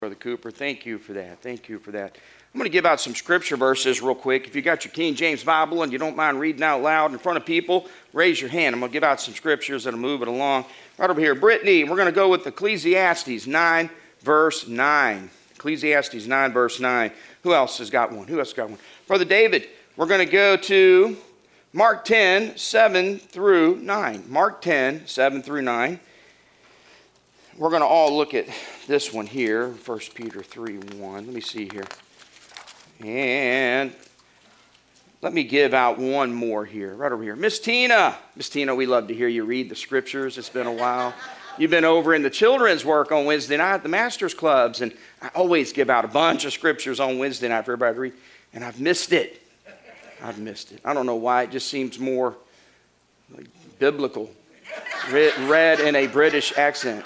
Brother Cooper, thank you for that. Thank you for that. I'm going to give out some scripture verses real quick. If you got your King James Bible and you don't mind reading out loud in front of people, raise your hand. I'm going to give out some scriptures that'll move it along. Right over here, Brittany, we're going to go with Ecclesiastes 9, verse 9. Ecclesiastes 9, verse 9. Who else has got one? Who else got one? Brother David, we're going to go to Mark 10, 7 through 9. Mark 10, 7 through 9. We're going to all look at this one here, 1 Peter 3, 1. Let me see here. And let me give out one more here, right over here. Miss Tina. Miss Tina, we love to hear you read the scriptures. It's been a while. You've been over in the children's work on Wednesday night at the Masters Clubs, and I always give out a bunch of scriptures on Wednesday night for everybody to read, and I've missed it. I've missed it. I don't know why. It just seems more like biblical, read in a British accent.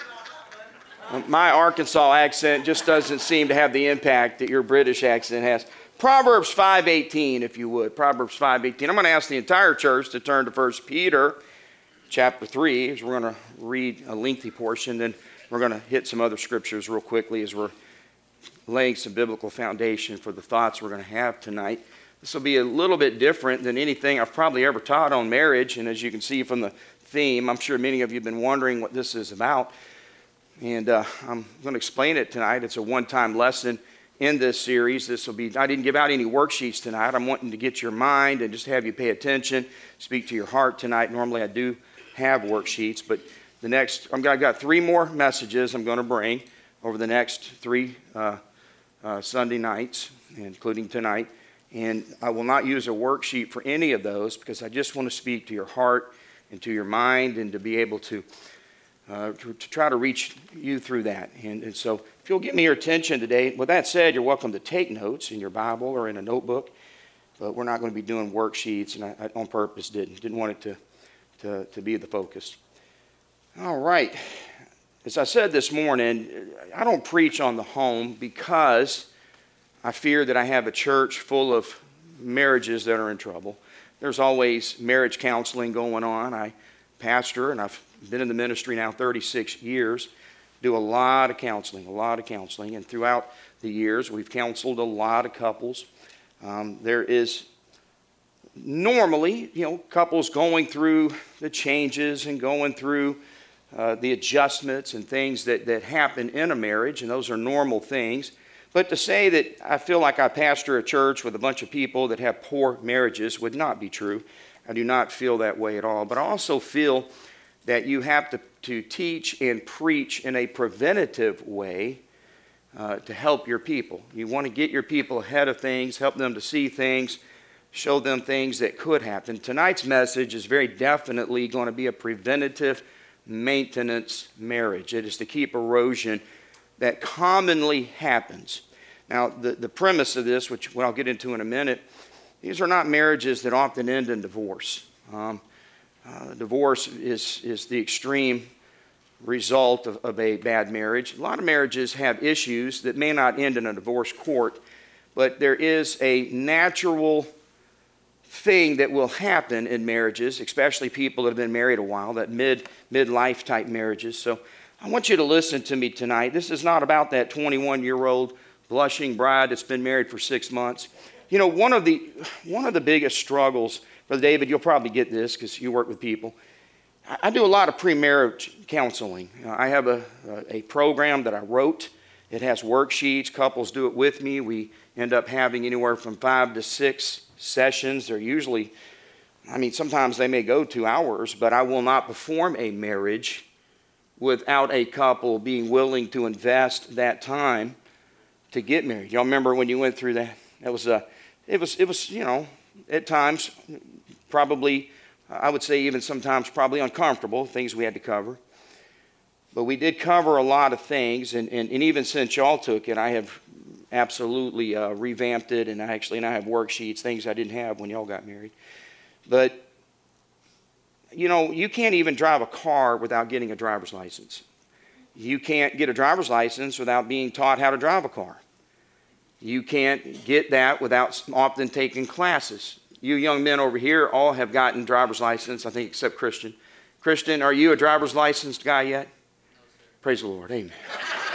My Arkansas accent just doesn't seem to have the impact that your British accent has. Proverbs 5:18, if you would. Proverbs 5:18. I'm going to ask the entire church to turn to 1 Peter chapter 3, as we're going to read a lengthy portion. Then we're going to hit some other scriptures real quickly as we're laying some biblical foundation for the thoughts we're going to have tonight. This will be a little bit different than anything I've probably ever taught on marriage. And as you can see from the theme, I'm sure many of you have been wondering what this is about. And I'm going to explain it tonight. It's a one-time lesson in this series. I didn't give out any worksheets tonight. I'm wanting to get your mind and just have you pay attention, speak to your heart tonight. Normally I do have worksheets, but I've got 3 more messages I'm going to bring over the next 3 Sunday nights, including tonight. And I will not use a worksheet for any of those because I just want to speak to your heart and to your mind and to be able to try to reach you through that. And so if you'll give me your attention today, with that said, you're welcome to take notes in your Bible or in a notebook, but we're not going to be doing worksheets, and I on purpose didn't want it to be the focus. All right. As I said this morning, I don't preach on the home because I fear that I have a church full of marriages that are in trouble. There's always marriage counseling going on. I pastor, and I've been in the ministry now 36 years, do a lot of counseling, and throughout the years we've counseled a lot of couples. There is normally, couples going through the changes and going through the adjustments and things that happen in a marriage, and those are normal things. But to say that I feel like I pastor a church with a bunch of people that have poor marriages would not be true. I do not feel that way at all. But I also feel that you have to teach and preach in a preventative way to help your people. You want to get your people ahead of things, help them to see things, show them things that could happen. Tonight's message is very definitely going to be a preventative maintenance marriage. It is to keep erosion that commonly happens. Now, the premise of this, which I'll get into in a minute, these are not marriages that often end in divorce. Divorce is the extreme result of a bad marriage. A lot of marriages have issues that may not end in a divorce court, but there is a natural thing that will happen in marriages, especially people that have been married a while, that midlife type marriages. So I want you to listen to me tonight. This is not about that 21-year-old blushing bride that's been married for 6 months. One of the biggest struggles, Brother David, you'll probably get this because you work with people. I do a lot of pre-marriage counseling. I have a program that I wrote. It has worksheets. Couples do it with me. We end up having anywhere from 5 to 6 sessions. They're usually, sometimes they may go 2 hours, but I will not perform a marriage without a couple being willing to invest that time to get married. Y'all remember when you went through that? It was at times probably, I would say even sometimes probably uncomfortable, things we had to cover. But we did cover a lot of things, and even since y'all took it, I have absolutely revamped it, and I have worksheets, things I didn't have when y'all got married. But, you can't even drive a car without getting a driver's license. You can't get a driver's license without being taught how to drive a car. You can't get that without often taking classes. You young men over here all have gotten driver's license, I think, except Christian. Christian, are you a driver's licensed guy yet? No, sir. Praise the Lord. Amen.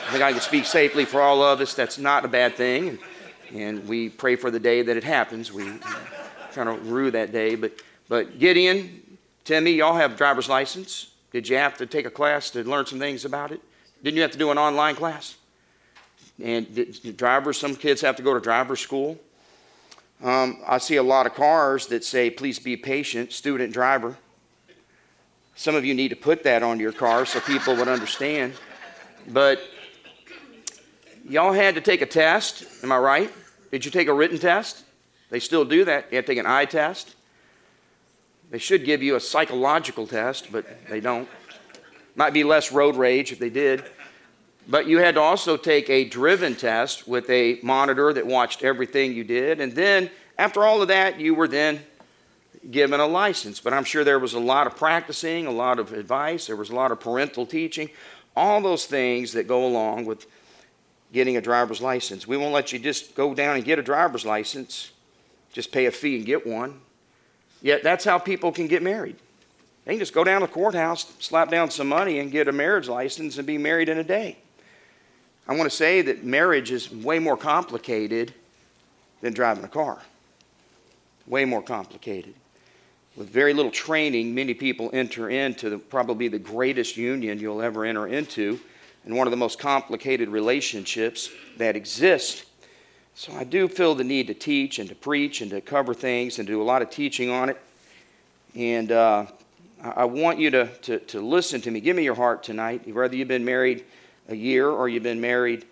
I think I can speak safely for all of us. That's not a bad thing. And we pray for the day that it happens. We try to rue that day. But Gideon, Timmy, y'all have a driver's license. Did you have to take a class to learn some things about it? Didn't you have to do an online class? And drivers, some kids have to go to driver's school. I see a lot of cars that say, please be patient, student driver. Some of you need to put that on your car so people would understand. But y'all had to take a test, am I right? Did you take a written test? They still do that. You have to take an eye test. They should give you a psychological test, but they don't. Might be less road rage if they did. But you had to also take a driven test with a monitor that watched everything you did. And then, after all of that, you were then given a license. But I'm sure there was a lot of practicing, a lot of advice. There was a lot of parental teaching. All those things that go along with getting a driver's license. We won't let you just go down and get a driver's license. Just pay a fee and get one. Yet that's how people can get married. They can just go down to the courthouse, slap down some money, and get a marriage license and be married in a day. I want to say that marriage is way more complicated than driving a car. Way more complicated. With very little training, many people enter into probably the greatest union you'll ever enter into, and one of the most complicated relationships that exist. So I do feel the need to teach and to preach and to cover things and do a lot of teaching on it. And I want you to listen to me. Give me your heart tonight. Whether you've been married a year or you've been married,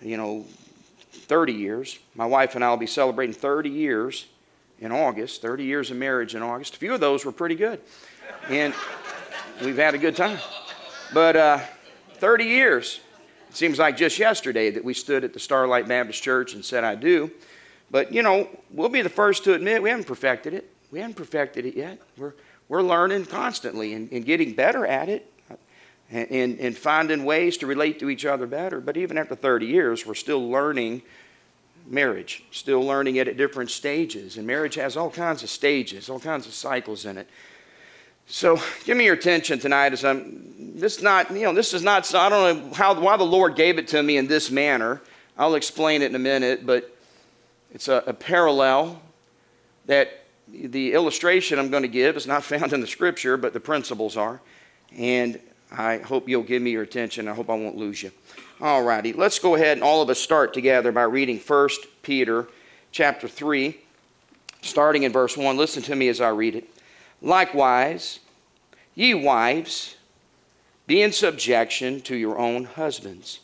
30 years. My wife and I will be celebrating 30 years in August, 30 years of marriage in August. A few of those were pretty good. And we've had a good time. But 30 years. It seems like just yesterday that we stood at the Starlight Baptist Church and said, I do. But, we'll be the first to admit we haven't perfected it. We haven't perfected it yet. We're learning constantly and getting better at it and finding ways to relate to each other better. But even after 30 years, we're still learning marriage, still learning it at different stages. And marriage has all kinds of stages, all kinds of cycles in it. So give me your attention tonight as I don't know why the Lord gave it to me in this manner. I'll explain it in a minute, but it's a parallel that the illustration I'm going to give is not found in the scripture, but the principles are. And I hope you'll give me your attention. I hope I won't lose you. All righty, let's go ahead and all of us start together by reading 1 Peter chapter 3, starting in verse 1. Listen to me as I read it. Likewise, ye wives, be in subjection to your own husbands,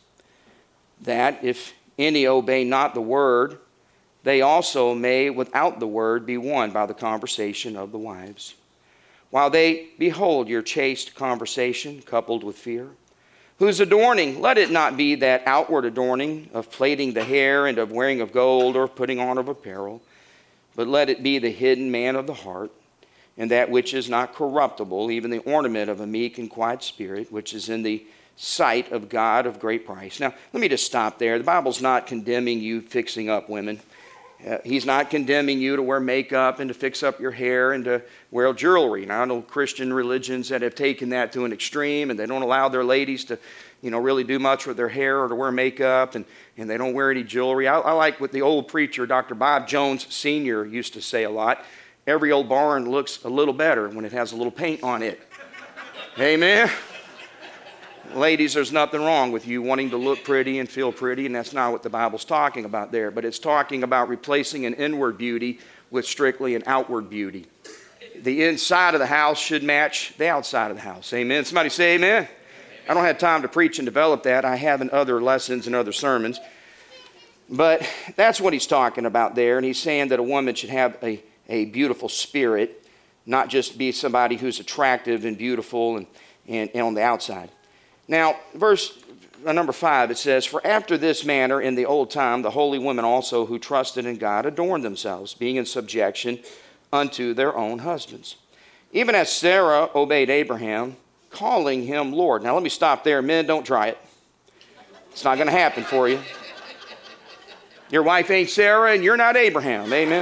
that if any obey not the word, they also may without the word be won by the conversation of the wives. While they behold your chaste conversation coupled with fear, whose adorning, let it not be that outward adorning of plaiting the hair and of wearing of gold or putting on of apparel, but let it be the hidden man of the heart, and that which is not corruptible, even the ornament of a meek and quiet spirit, which is in the sight of God of great price. Now, let me just stop there. The Bible's not condemning you fixing up women. He's not condemning you to wear makeup and to fix up your hair and to wear jewelry. Now, I know Christian religions that have taken that to an extreme, and they don't allow their ladies to, really do much with their hair or to wear makeup, and they don't wear any jewelry. I like what the old preacher, Dr. Bob Jones Sr., used to say a lot. Every old barn looks a little better when it has a little paint on it. Amen? Ladies, there's nothing wrong with you wanting to look pretty and feel pretty, and that's not what the Bible's talking about there. But it's talking about replacing an inward beauty with strictly an outward beauty. The inside of the house should match the outside of the house. Amen? Somebody say amen? I don't have time to preach and develop that. I have in other lessons and other sermons. But that's what he's talking about there. And he's saying that a woman should have a beautiful spirit, not just be somebody who's attractive and beautiful and on the outside. Now, verse number 5, it says, For after this manner in the old time, the holy women also who trusted in God adorned themselves, being in subjection unto their own husbands. Even as Sarah obeyed Abraham, calling him Lord. Now, let me stop there. Men, don't try it. It's not going to happen for you. Your wife ain't Sarah, and you're not Abraham. Amen?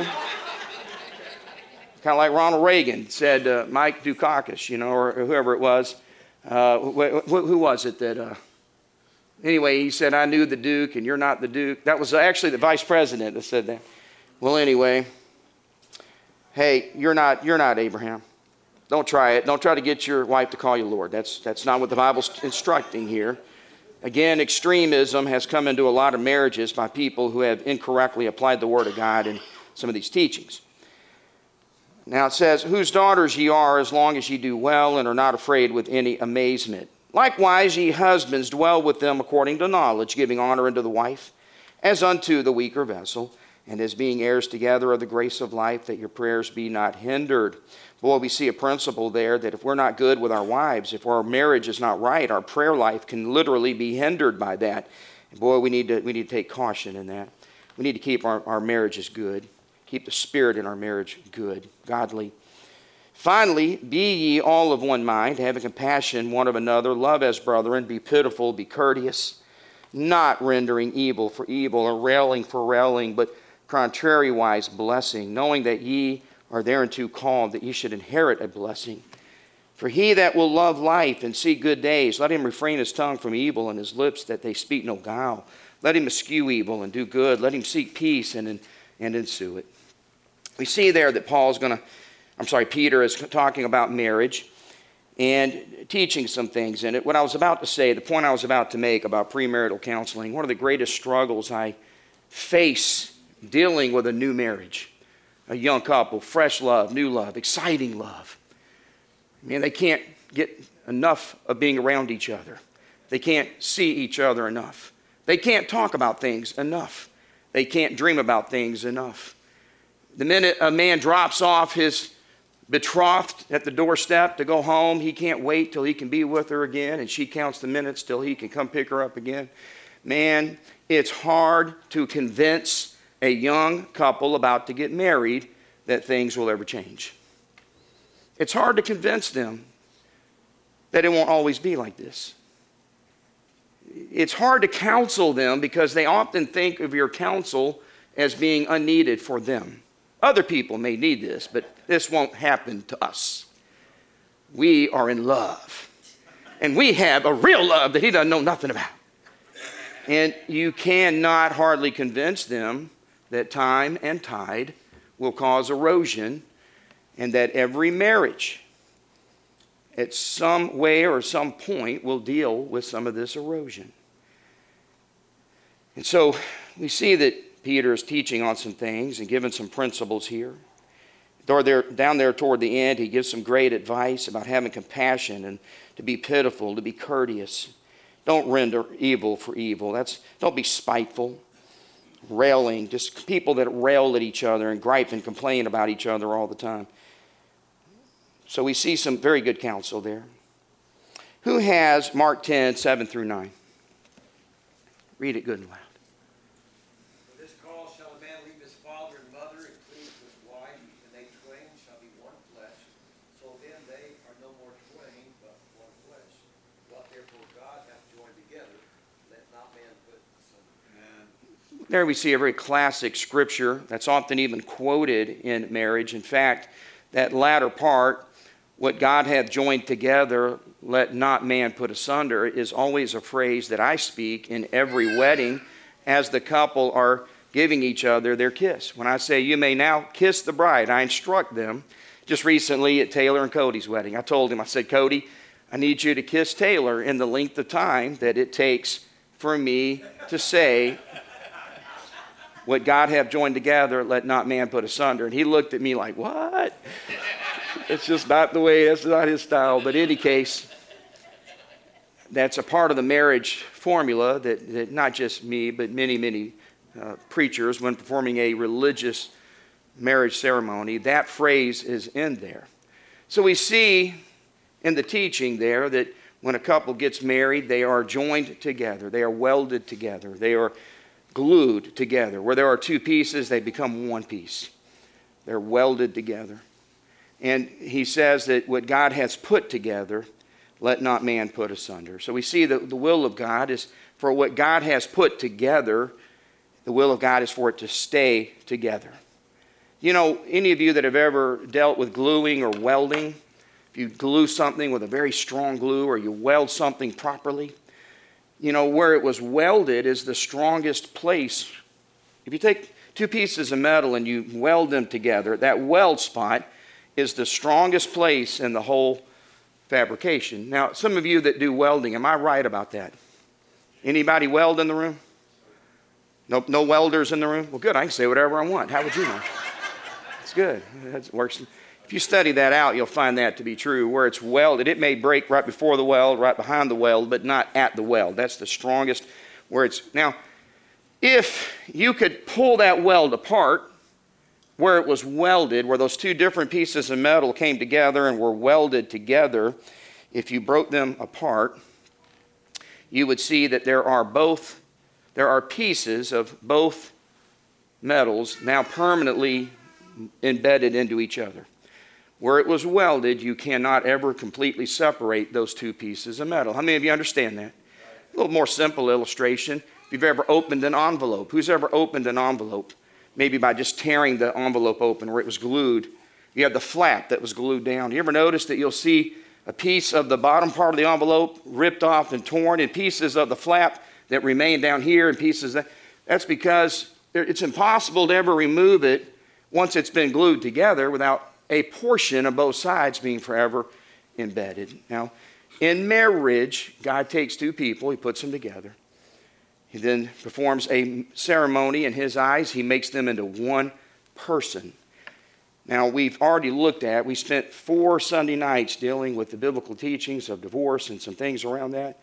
Kind of like Ronald Reagan said, Mike Dukakis, or whoever it was. Who was it that Anyway, he said, I knew the Duke and you're not the Duke. That was actually the vice president that said that. Well, anyway, hey, you're not Abraham. Don't try it. Don't try to get your wife to call you Lord. That's not what the Bible's instructing here. Again, extremism has come into a lot of marriages by people who have incorrectly applied the Word of God in some of these teachings. Now it says, whose daughters ye are, as long as ye do well and are not afraid with any amazement. Likewise, ye husbands, dwell with them according to knowledge, giving honor unto the wife, as unto the weaker vessel, and as being heirs together of the grace of life, that your prayers be not hindered. Boy, we see a principle there that if we're not good with our wives, if our marriage is not right, our prayer life can literally be hindered by that. And boy, we need to take caution in that. We need to keep our marriages good. Keep the spirit in our marriage good, godly. Finally, be ye all of one mind, having compassion one of another, love as brethren, be pitiful, be courteous, not rendering evil for evil, or railing for railing, but contrariwise blessing, knowing that ye are thereunto called, that ye should inherit a blessing. For he that will love life and see good days, let him refrain his tongue from evil, and his lips that they speak no guile. Let him eschew evil and do good. Let him seek peace and ensue it. We see there that Peter is talking about marriage and teaching some things in it. What I was about to say, the point I was about to make about premarital counseling, one of the greatest struggles I face dealing with a new marriage, a young couple, fresh love, new love, exciting love. Man, they can't get enough of being around each other. They can't see each other enough. They can't talk about things enough. They can't dream about things enough. The minute a man drops off his betrothed at the doorstep to go home, he can't wait till he can be with her again, and she counts the minutes till he can come pick her up again. Man, it's hard to convince a young couple about to get married that things will ever change. It's hard to convince them that it won't always be like this. It's hard to counsel them because they often think of your counsel as being unneeded for them. Other people may need this, but this won't happen to us. We are in love. And we have a real love that he doesn't know nothing about. And you cannot hardly convince them that time and tide will cause erosion, and that every marriage at some way or some point will deal with some of this erosion. And so we see that Peter is teaching on some things and giving some principles here. Down there toward the end, he gives some great advice about having compassion and to be pitiful, to be courteous. Don't render evil for evil. Don't be spiteful, railing, just people that rail at each other and gripe and complain about each other all the time. So we see some very good counsel there. Who has Mark 10, 7 through 9? Read it good and loud. For this cause shall a man leave his father and mother and cleave to his wife, and they twain shall be one flesh. So then they are no more twain, but one flesh. What therefore God hath joined together, let not man put asunder. There we see a very classic scripture that's often even quoted in marriage. In fact, that latter part, what God hath joined together, let not man put asunder, is always a phrase that I speak in every wedding as the couple are giving each other their kiss. When I say, you may now kiss the bride, I instruct them. Just recently at Taylor and Cody's wedding, I told him, I said, Cody, I need you to kiss Taylor in the length of time that it takes for me to say, what God hath joined together, let not man put asunder. And he looked at me like, what? It's just not the way, that's not his style. But in any case, that's a part of the marriage formula that not just me, but many preachers, when performing a religious marriage ceremony, that phrase is in there. So we see in the teaching there that when a couple gets married, they are joined together. They are welded together. They are glued together. Where there are two pieces, they become one piece. They're welded together. And he says that what God has put together, let not man put asunder. So we see that the will of God is for what God has put together, the will of God is for it to stay together. You know, any of you that have ever dealt with gluing or welding, if you glue something with a very strong glue or you weld something properly, where it was welded is the strongest place. If you take two pieces of metal and you weld them together, that weld spot is the strongest place in the whole fabrication. Now, some of you that do welding, am I right about that? Anybody weld in the room? No welders in the room? Well, good. I can say whatever I want. How would you know? It's good. That works. If you study that out, you'll find that to be true. Where it's welded, it may break right before the weld, right behind the weld, but not at the weld. That's the strongest where it's. Now, if you could pull that weld apart where it was welded, where those two different pieces of metal came together and were welded together, if you broke them apart, you would see that there are pieces of both metals now permanently embedded into each other. Where it was welded, you cannot ever completely separate those two pieces of metal. How many of you understand that? A little more simple illustration. If you've ever opened an envelope, who's ever opened an envelope? Maybe by just tearing the envelope open where it was glued. You have the flap that was glued down. You ever notice that you'll see a piece of the bottom part of the envelope ripped off and torn, and pieces of the flap that remain down here, and pieces that's because it's impossible to ever remove it once it's been glued together without a portion of both sides being forever embedded. Now, in marriage, God takes two people, he puts them together. He then performs a ceremony in his eyes. He makes them into one person. Now, we spent 4 Sunday nights dealing with the biblical teachings of divorce and some things around that.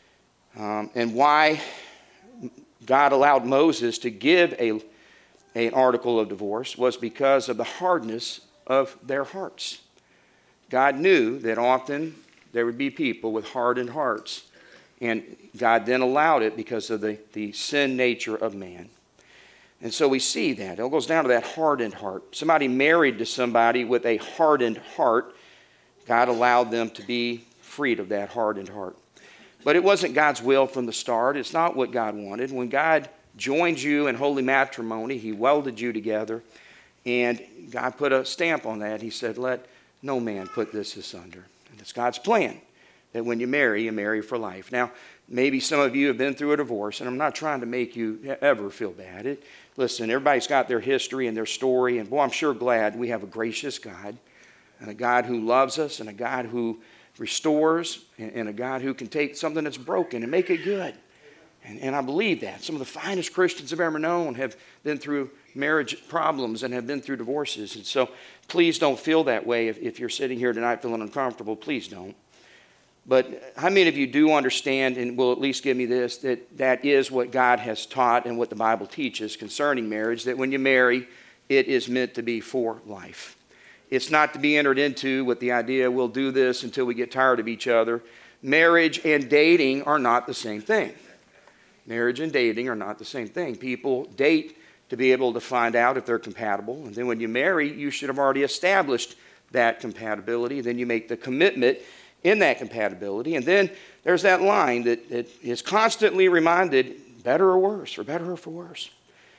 And why God allowed Moses to give an article of divorce was because of the hardness of their hearts. God knew that often there would be people with hardened hearts. And God then allowed it because of the sin nature of man. And so we see that. It goes down to that hardened heart. Somebody married to somebody with a hardened heart, God allowed them to be freed of that hardened heart. But it wasn't God's will from the start. It's not what God wanted. When God joined you in holy matrimony, he welded you together. And God put a stamp on that. He said, let no man put this asunder. And it's God's plan that when you marry for life. Now, maybe some of you have been through a divorce, and I'm not trying to make you ever feel bad. Listen, everybody's got their history and their story, and boy, I'm sure glad we have a gracious God, and a God who loves us, and a God who restores, and a God who can take something that's broken and make it good. And I believe that. Some of the finest Christians I've ever known have been through marriage problems and have been through divorces. And so please don't feel that way if you're sitting here tonight feeling uncomfortable. Please don't. But how many of you do understand and will at least give me this, that is what God has taught and what the Bible teaches concerning marriage, that when you marry, it is meant to be for life. It's not to be entered into with the idea we'll do this until we get tired of each other. Marriage and dating are not the same thing. Marriage and dating are not the same thing. People date to be able to find out if they're compatible. And then when you marry, you should have already established that compatibility. Then you make the commitment in that compatibility. And then there's that line that is constantly reminded, better or worse, for better or for worse.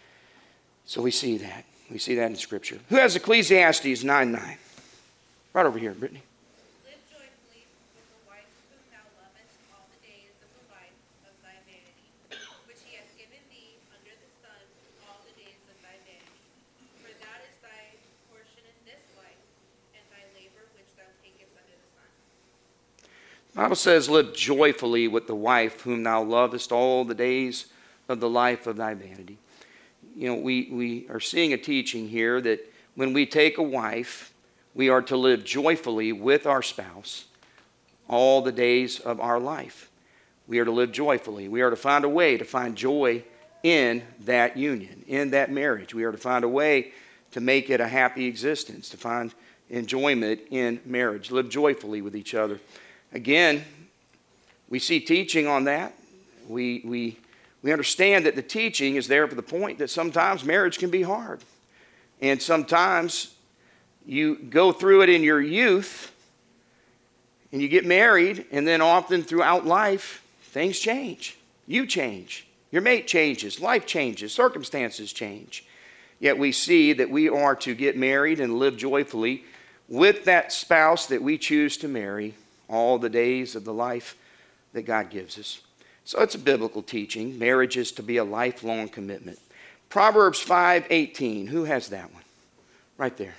So we see that. We see that in Scripture. Who has Ecclesiastes 9:9? Right over here, Brittany. Live joyfully with the wife whom thou lovest all the days of the life of thy vanity, which he hath given thee under the sun all the days of thy vanity. For that is thy portion in this life, and thy labor which thou takest under the sun. The Bible says, live joyfully with the wife whom thou lovest all the days of the life of thy vanity. You know, we are seeing a teaching here that when we take a wife, we are to live joyfully with our spouse all the days of our life. We are to live joyfully. We are to find a way to find joy in that union, in that marriage. We are to find a way to make it a happy existence, to find enjoyment in marriage. Live joyfully with each other. Again, we see teaching on that. We understand that the teaching is there for the point that sometimes marriage can be hard. And sometimes you go through it in your youth and you get married, and then often throughout life, things change. You change. Your mate changes. Life changes. Circumstances change. Yet we see that we are to get married and live joyfully with that spouse that we choose to marry all the days of the life that God gives us. So it's a biblical teaching. Marriage is to be a lifelong commitment. Proverbs 5:18. Who has that one? Right there.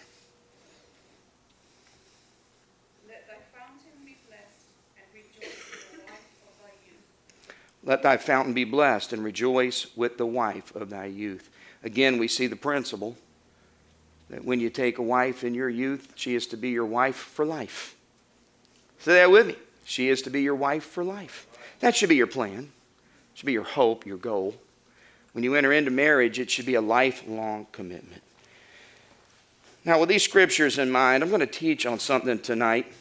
Let thy fountain be blessed and rejoice with the wife of thy youth. Let thy fountain be blessed and rejoice with the wife of thy youth. Again, we see the principle that when you take a wife in your youth, she is to be your wife for life. Say that with me. She is to be your wife for life. That should be your plan. It should be your hope, your goal. When you enter into marriage, it should be a lifelong commitment. Now, with these scriptures in mind, I'm going to teach on something tonight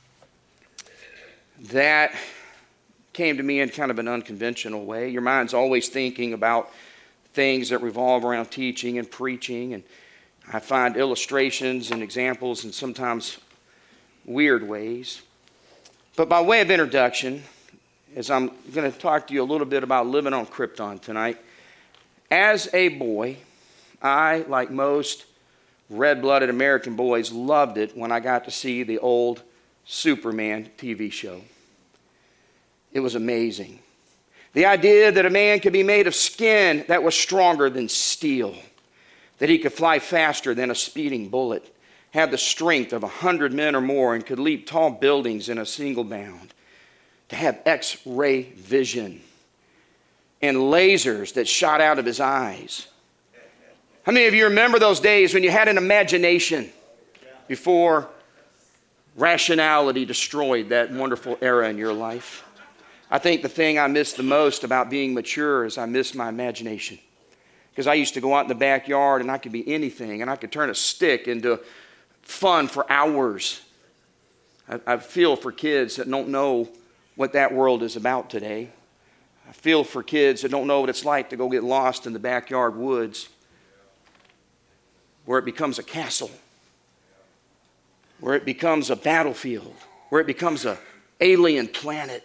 that came to me in kind of an unconventional way. Your mind's always thinking about things that revolve around teaching and preaching, and I find illustrations and examples in sometimes weird ways. But by way of introduction, as I'm going to talk to you a little bit about living on Krypton tonight, as a boy, I, like most red-blooded American boys, loved it when I got to see the old Superman TV show. It was amazing. The idea that a man could be made of skin that was stronger than steel, that he could fly faster than a speeding bullet, have the strength of 100 men or more, and could leap tall buildings in a single bound, to have X-ray vision and lasers that shot out of his eyes. How many of you remember those days when you had an imagination before rationality destroyed that wonderful era in your life? I think the thing I miss the most about being mature is I miss my imagination. Because I used to go out in the backyard and I could be anything, and I could turn a stick into fun for hours. I feel for kids that don't know what that world is about today. I feel for kids that don't know what it's like to go get lost in the backyard woods, where it becomes a castle, where it becomes a battlefield, where it becomes an alien planet.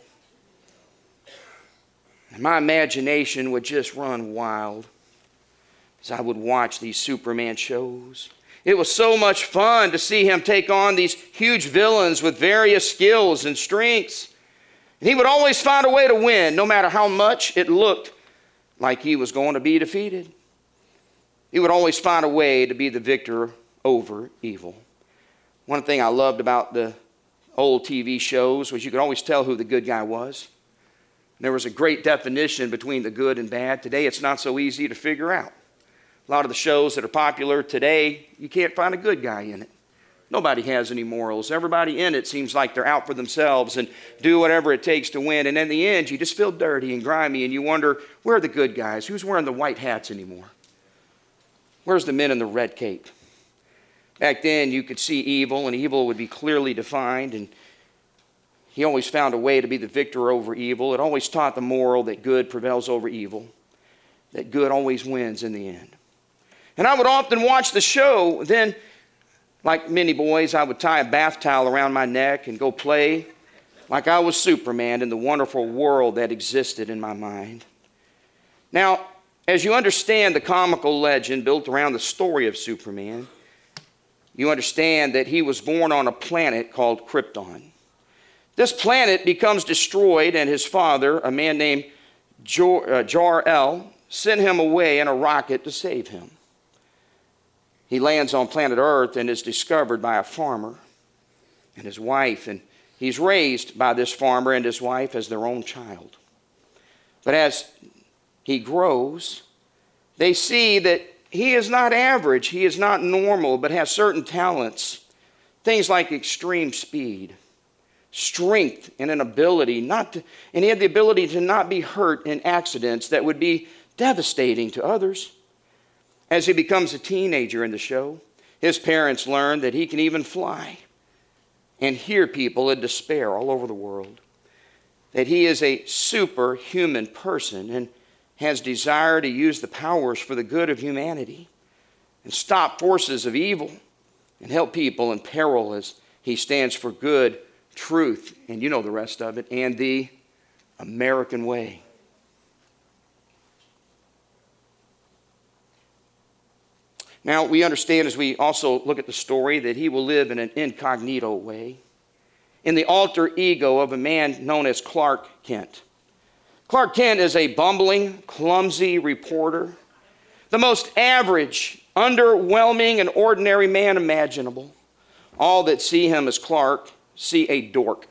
And my imagination would just run wild as I would watch these Superman shows. It was so much fun to see him take on these huge villains with various skills and strengths. And he would always find a way to win, no matter how much it looked like he was going to be defeated. He would always find a way to be the victor over evil. One thing I loved about the old TV shows was you could always tell who the good guy was. There was a great definition between the good and bad. Today, it's not so easy to figure out. A lot of the shows that are popular today, you can't find a good guy in it. Nobody has any morals. Everybody in it seems like they're out for themselves and do whatever it takes to win. And in the end, you just feel dirty and grimy, and you wonder, where are the good guys? Who's wearing the white hats anymore? Where's the men in the red cape? Back then, you could see evil, and evil would be clearly defined, and he always found a way to be the victor over evil. It always taught the moral that good prevails over evil, that good always wins in the end. And I would often watch the show. Then, like many boys, I would tie a bath towel around my neck and go play like I was Superman in the wonderful world that existed in my mind. Now, as you understand the comical legend built around the story of Superman, you understand that he was born on a planet called Krypton. This planet becomes destroyed, and his father, a man named Jor-El, sent him away in a rocket to save him. He lands on planet Earth and is discovered by a farmer and his wife, and he's raised by this farmer and his wife as their own child. But as he grows, they see that he is not average, he is not normal, but has certain talents, things like extreme speed, strength, and an ability and he had the ability to not be hurt in accidents that would be devastating to others. As he becomes a teenager in the show, his parents learn that he can even fly and hear people in despair all over the world, that he is a superhuman person and has desire to use the powers for the good of humanity and stop forces of evil and help people in peril as he stands for good, truth, and you know the rest of it, and the American way. Now, we understand as we also look at the story that he will live in an incognito way, in the alter ego of a man known as Clark Kent. Clark Kent is a bumbling, clumsy reporter, the most average, underwhelming, and ordinary man imaginable. All that see him as Clark see a dork.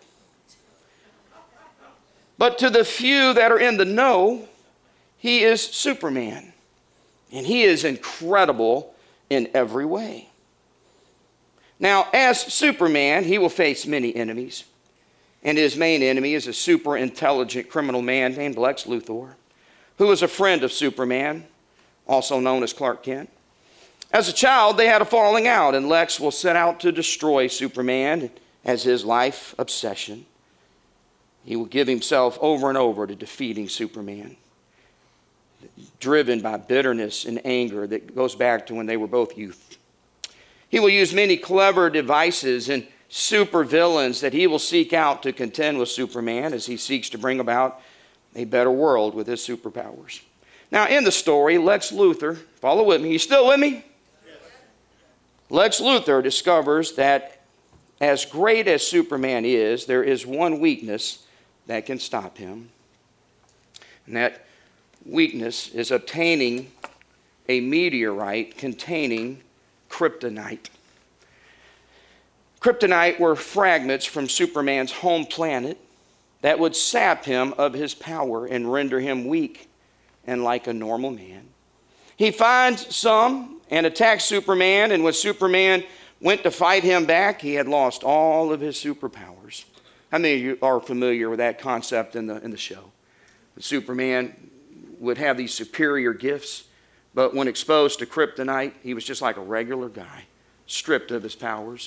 But to the few that are in the know, he is Superman. And he is incredible in every way. Now, as Superman, he will face many enemies. And his main enemy is a super intelligent criminal man named Lex Luthor, who is a friend of Superman, also known as Clark Kent. As a child, they had a falling out, and Lex will set out to destroy Superman as his life obsession. He will give himself over and over to defeating Superman, driven by bitterness and anger that goes back to when they were both youth. He will use many clever devices and supervillains that he will seek out to contend with Superman as he seeks to bring about a better world with his superpowers. Now, in the story, Lex Luthor, follow with me, you still with me? Yes. Lex Luthor discovers that as great as Superman is, there is one weakness that can stop him. And that weakness is obtaining a meteorite containing kryptonite. Kryptonite were fragments from Superman's home planet that would sap him of his power and render him weak and like a normal man. He finds some and attacks Superman, and when Superman went to fight him back, he had lost all of his superpowers. How many of you are familiar with that concept in the show? Superman would have these superior gifts, but when exposed to kryptonite, he was just like a regular guy, stripped of his powers.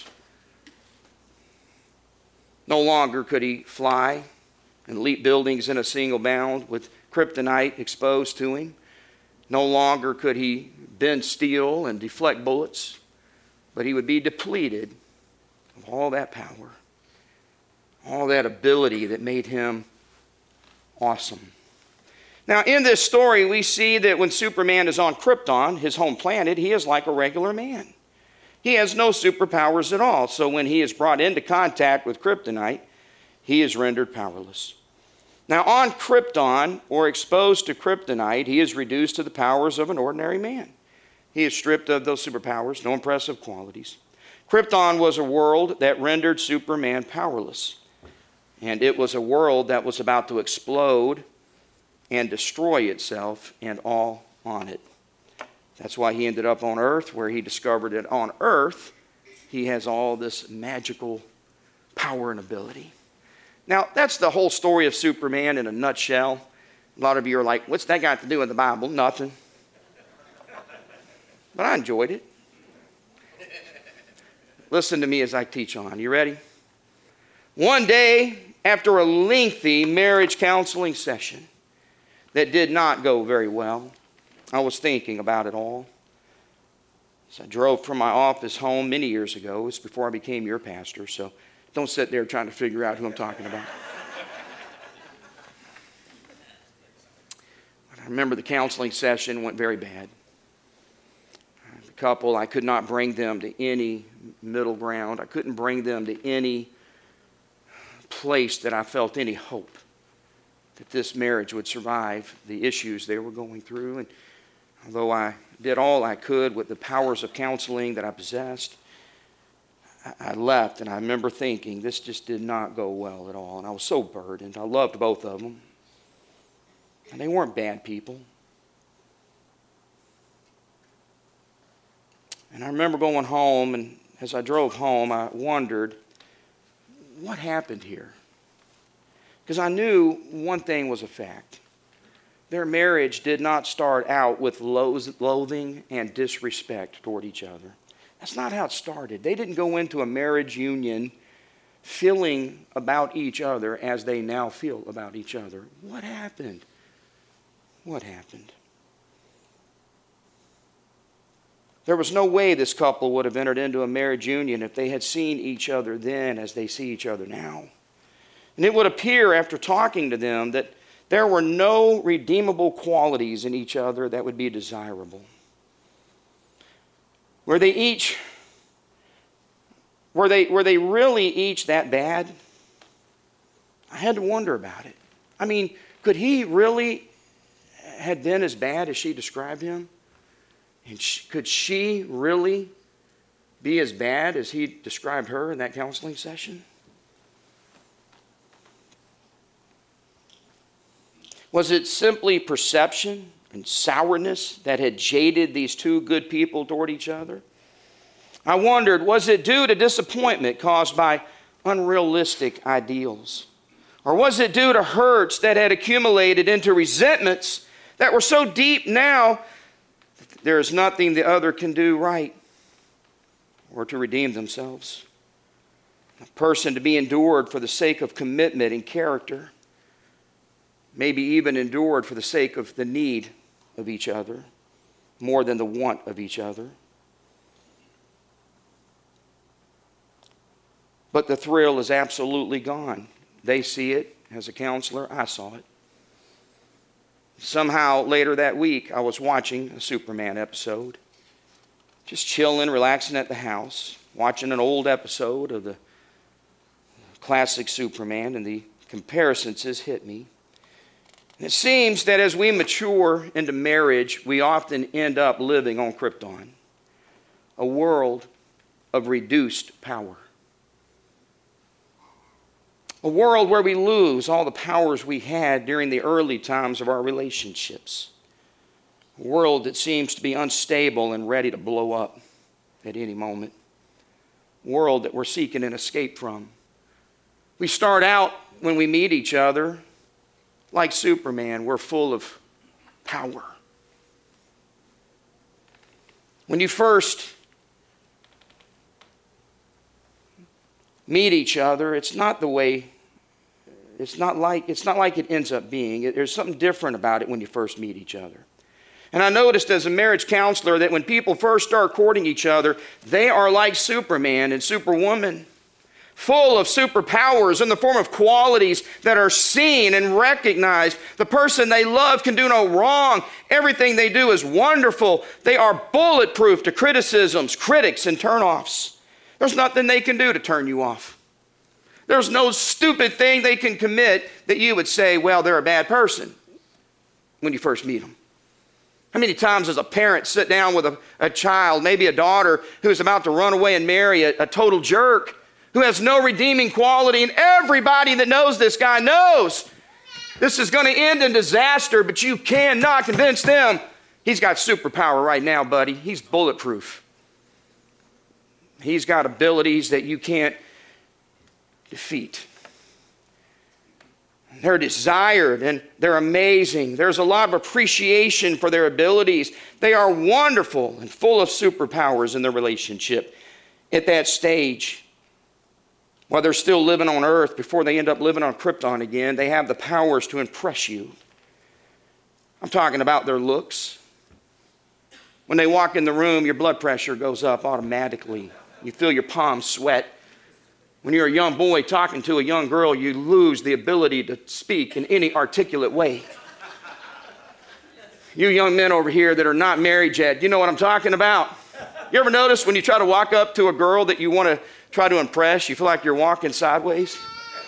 No longer could he fly and leap buildings in a single bound with kryptonite exposed to him. No longer could he bend steel and deflect bullets, but he would be depleted of all that power, all that ability that made him awesome. Now, in this story, we see that when Superman is on Krypton, his home planet, he is like a regular man. He has no superpowers at all, so when he is brought into contact with kryptonite, he is rendered powerless. Now, on Krypton, or exposed to kryptonite, he is reduced to the powers of an ordinary man. He is stripped of those superpowers, no impressive qualities. Krypton was a world that rendered Superman powerless, and it was a world that was about to explode and destroy itself and all on it. That's why he ended up on Earth, where he discovered that on Earth, he has all this magical power and ability. Now, that's the whole story of Superman in a nutshell. A lot of you are like, what's that got to do with the Bible? Nothing. But I enjoyed it. Listen to me as I teach on. You ready? One day, after a lengthy marriage counseling session that did not go very well, I was thinking about it all. So I drove from my office home many years ago. It was before I became your pastor, so don't sit there trying to figure out who I'm talking about. But I remember the counseling session went very bad. The couple, I could not bring them to any middle ground. I couldn't bring them to any place that I felt any hope that this marriage would survive the issues they were going through. And although I did all I could with the powers of counseling that I possessed, I left, and I remember thinking, this just did not go well at all. And I was so burdened. I loved both of them. And they weren't bad people. And I remember going home, and as I drove home, I wondered, what happened here? Because I knew one thing was a fact. Their marriage did not start out with loathing and disrespect toward each other. That's not how it started. They didn't go into a marriage union feeling about each other as they now feel about each other. What happened? What happened? There was no way this couple would have entered into a marriage union if they had seen each other then as they see each other now. And it would appear after talking to them that there were no redeemable qualities in each other that would be desirable. Were they really each that bad? I had to wonder about it. I mean, Could he really have been as bad as she described him? And could she really be as bad as he described her in that counseling session? Was it simply perception and sourness that had jaded these two good people toward each other? I wondered, was it due to disappointment caused by unrealistic ideals? Or was it due to hurts that had accumulated into resentments that were so deep now that there is nothing the other can do right or to redeem themselves? A person to be endured for the sake of commitment and character, maybe even endured for the sake of the need of each other more than the want of each other. But the thrill is absolutely gone. They see it as a counselor. I saw it. Somehow later that week, I was watching a Superman episode. Just chilling, relaxing at the house, watching an old episode of the classic Superman, and the comparisons just hit me. And it seems that as we mature into marriage, we often end up living on Krypton, a world of reduced power. A world where we lose all the powers we had during the early times of our relationships. A world that seems to be unstable and ready to blow up at any moment. A world that we're seeking an escape from. We start out when we meet each other like Superman. We're full of power. When you first meet each other, it's not like it ends up being. There's something different about it when you first meet each other. And I noticed as a marriage counselor that when people first start courting each other, they are like Superman and Superwoman, full of superpowers in the form of qualities that are seen and recognized. The person they love can do no wrong. Everything they do is wonderful. They are bulletproof to criticisms, critics, and turnoffs. There's nothing they can do to turn you off. There's no stupid thing they can commit that you would say, well, they're a bad person when you first meet them. How many times does a parent sit down with a child, maybe a daughter, who's about to run away and marry a total jerk, who has no redeeming quality, and everybody that knows this guy knows this is going to end in disaster, but you cannot convince them he's got superpower right now, buddy. He's bulletproof. He's got abilities that you can't defeat. They're desired and they're amazing. There's a lot of appreciation for their abilities. They are wonderful and full of superpowers in their relationship at that stage. While they're still living on earth, before they end up living on Krypton again, they have the powers to impress you. I'm talking about their looks. When they walk in the room, your blood pressure goes up automatically. You feel your palms sweat. When you're a young boy talking to a young girl, you lose the ability to speak in any articulate way. You young men over here that are not married yet, you know what I'm talking about. You ever notice when you try to walk up to a girl that you want to try to impress, you feel like you're walking sideways?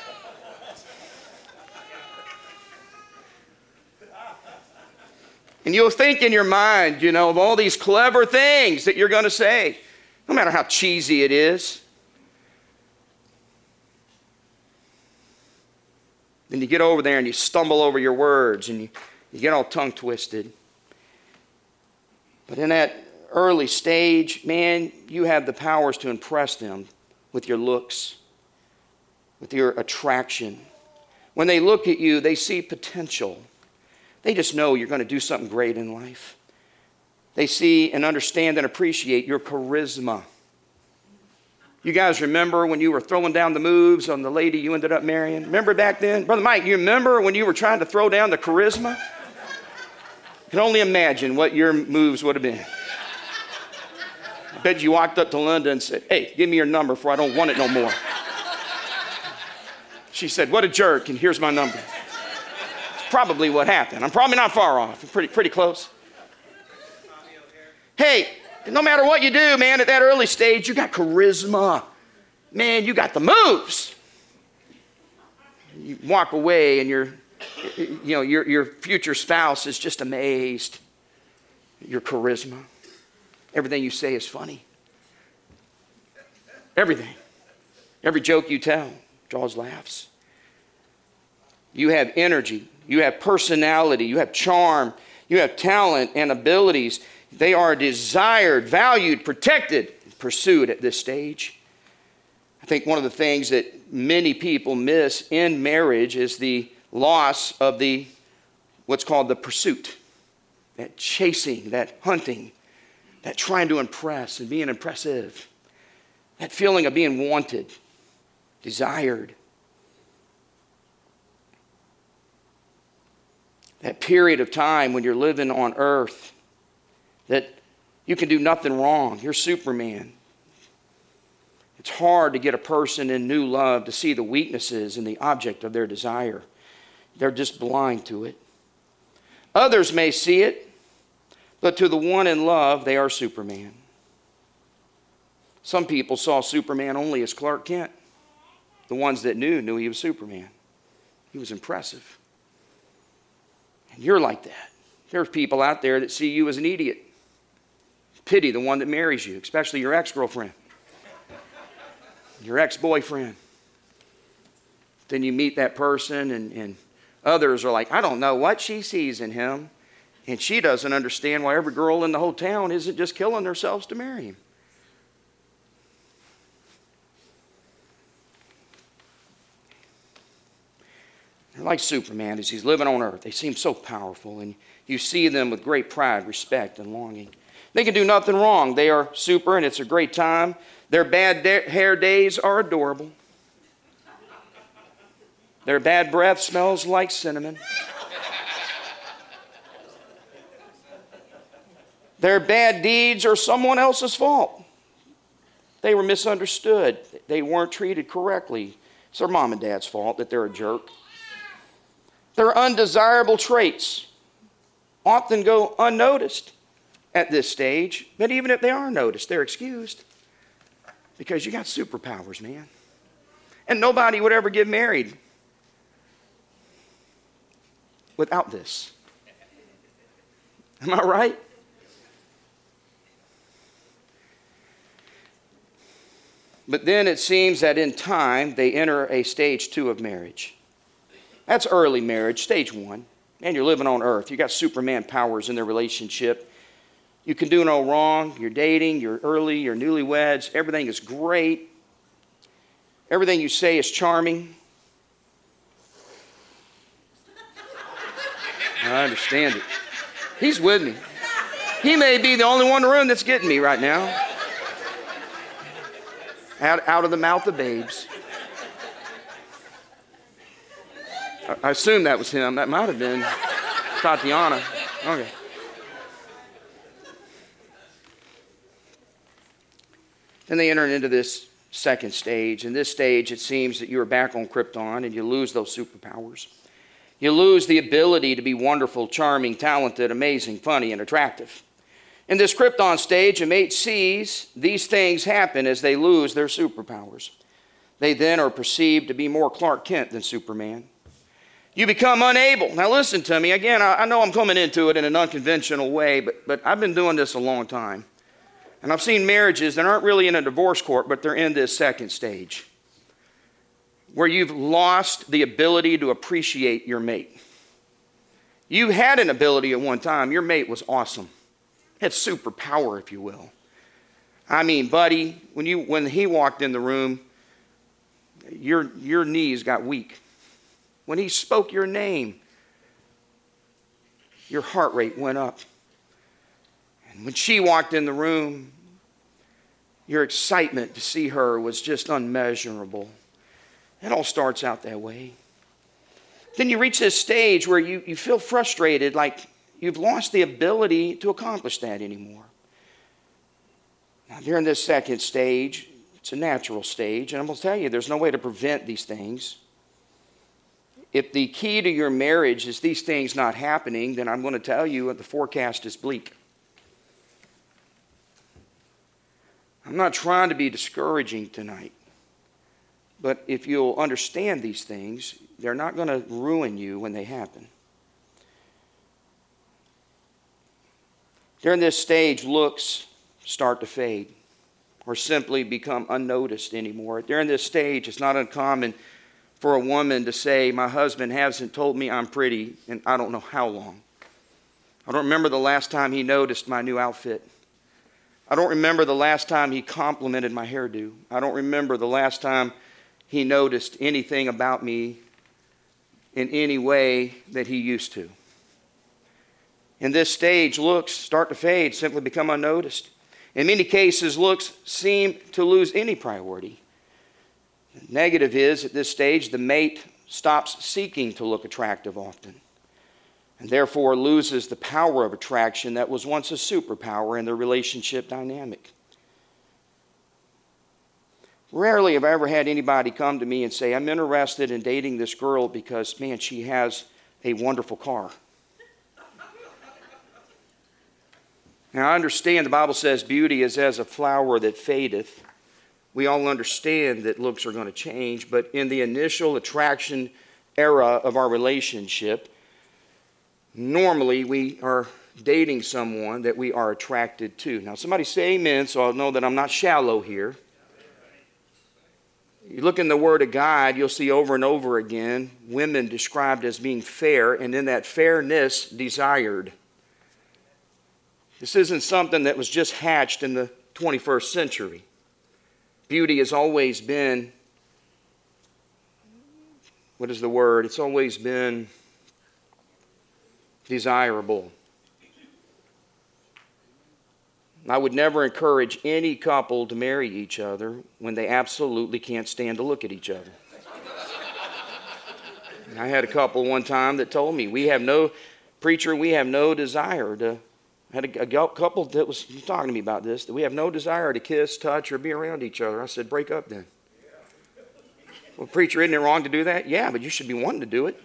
And you'll think in your mind, of all these clever things that you're going to say, no matter how cheesy it is. Then you get over there and you stumble over your words and you get all tongue twisted. But in that early stage, man, you have the powers to impress them with your looks, with your attraction. When they look at you, they see potential. They just know you're going to do something great in life. They see and understand and appreciate your charisma. You guys remember when you were throwing down the moves on the lady you ended up marrying? Remember back then? Brother Mike, you remember when you were trying to throw down the charisma? I can only imagine what your moves would have been. I bet you walked up to Linda and said, hey, give me your number for I don't want it no more. She said, what a jerk, and here's my number. It's probably what happened. I'm probably not far off. I'm pretty close. Hey, no matter what you do, man, at that early stage, you got charisma. Man, you got the moves. You walk away and you're Your future spouse is just amazed at your charisma. Everything you say is funny. Everything. Every joke you tell draws laughs. You have energy. You have personality. You have charm. You have talent and abilities. They are desired, valued, protected, pursued at this stage. I think one of the things that many people miss in marriage is the loss of what's called the pursuit. That chasing, that hunting, that trying to impress and being impressive. That feeling of being wanted, desired. That period of time when you're living on earth that you can do nothing wrong. You're Superman. It's hard to get a person in new love to see the weaknesses in the object of their desire. They're just blind to it. Others may see it, but to the one in love, they are Superman. Some people saw Superman only as Clark Kent. The ones that knew he was Superman. He was impressive. And you're like that. There's people out there that see you as an idiot. Pity the one that marries you, especially your ex-girlfriend, your ex-boyfriend. Then you meet that person and others are like, I don't know what she sees in him. And she doesn't understand why every girl in the whole town isn't just killing themselves to marry him. They're like Superman as he's living on earth. They seem so powerful, and you see them with great pride, respect, and longing. They can do nothing wrong. They are super, and it's a great time. Their bad hair days are adorable. Their bad breath smells like cinnamon. Their bad deeds are someone else's fault. They were misunderstood. They weren't treated correctly. It's their mom and dad's fault that they're a jerk. Their undesirable traits often go unnoticed at this stage, but even if they are noticed, they're excused because you got superpowers, man. And nobody would ever get married without this. Am I right? But then it seems that in time they enter a stage 2 of marriage. That's early marriage, stage 1. And you're living on earth. You got Superman powers in their relationship. You can do no wrong. You're dating, you're early, you're newlyweds. Everything is great. Everything you say is charming. I understand it. He's with me. He may be the only one in the room that's getting me right now. Out of the mouth of babes. I assume that was him. That might have been Tatiana. Okay. Then they enter into this second stage. In this stage, it seems that you are back on Krypton and you lose those superpowers. You lose the ability to be wonderful, charming, talented, amazing, funny, and attractive. In this Krypton stage, a mate sees these things happen as they lose their superpowers. They then are perceived to be more Clark Kent than Superman. You become unable. Now listen to me. Again, I know I'm coming into it in an unconventional way, but I've been doing this a long time. And I've seen marriages that aren't really in a divorce court, but they're in this second stage, where you've lost the ability to appreciate your mate. You had an ability at one time. Your mate was awesome. Had superpower, if you will. I mean, buddy, when he walked in the room, your knees got weak. When he spoke your name, your heart rate went up. And when she walked in the room, your excitement to see her was just unmeasurable. It all starts out that way. Then you reach this stage where you feel frustrated, like you've lost the ability to accomplish that anymore. Now, during this second stage, it's a natural stage, and I'm going to tell you, there's no way to prevent these things. If the key to your marriage is these things not happening, then I'm going to tell you that the forecast is bleak. I'm not trying to be discouraging tonight. But if you'll understand these things, they're not going to ruin you when they happen. During this stage, looks start to fade or simply become unnoticed anymore. During this stage, it's not uncommon for a woman to say, my husband hasn't told me I'm pretty in I don't know how long. I don't remember the last time he noticed my new outfit. I don't remember the last time he complimented my hairdo. I don't remember the last time he noticed anything about me in any way that he used to. In this stage, looks start to fade, simply become unnoticed. In many cases, looks seem to lose any priority. The negative is, at this stage, the mate stops seeking to look attractive often, and therefore loses the power of attraction that was once a superpower in their relationship dynamic. Rarely have I ever had anybody come to me and say, I'm interested in dating this girl because, man, she has a wonderful car. Now, I understand the Bible says beauty is as a flower that fadeth. We all understand that looks are going to change, but in the initial attraction era of our relationship, normally we are dating someone that we are attracted to. Now, somebody say amen, so I'll know that I'm not shallow here. You look in the Word of God, you'll see over and over again women described as being fair, and in that fairness, desired. This isn't something that was just hatched in the 21st century. Beauty has always been, what is the word? It's always been desirable. I would never encourage any couple to marry each other when they absolutely can't stand to look at each other. I had a couple one time that told me, we have no desire to, I had a couple that was talking to me about this, that we have no desire to kiss, touch, or be around each other. I said, break up then. Well, preacher, isn't it wrong to do that? Yeah, but you should be wanting to do it.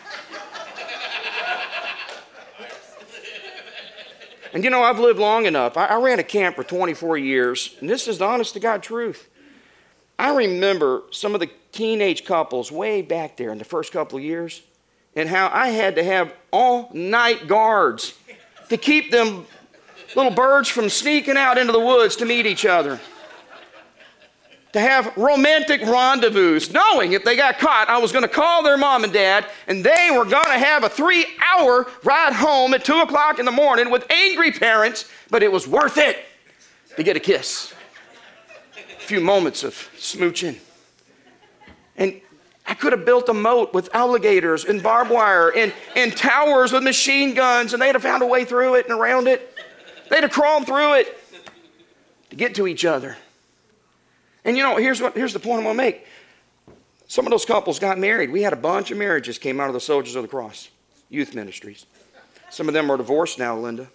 And you know, I've lived long enough. I ran a camp for 24 years, and this is the honest to God truth. I remember some of the teenage couples way back there in the first couple of years, and how I had to have all-night guards to keep them little birds from sneaking out into the woods to meet each other. To have romantic rendezvous, knowing if they got caught, I was going to call their mom and dad, and they were going to have a 3-hour ride home at 2 o'clock in the morning with angry parents, but it was worth it to get a kiss. A few moments of smooching. And I could have built a moat with alligators and barbed wire and towers with machine guns, and they'd have found a way through it and around it. They'd have crawled through it to get to each other. And you know, here's the point I'm going to make. Some of those couples got married. We had a bunch of marriages came out of the Soldiers of the Cross, youth ministries. Some of them are divorced now, Linda.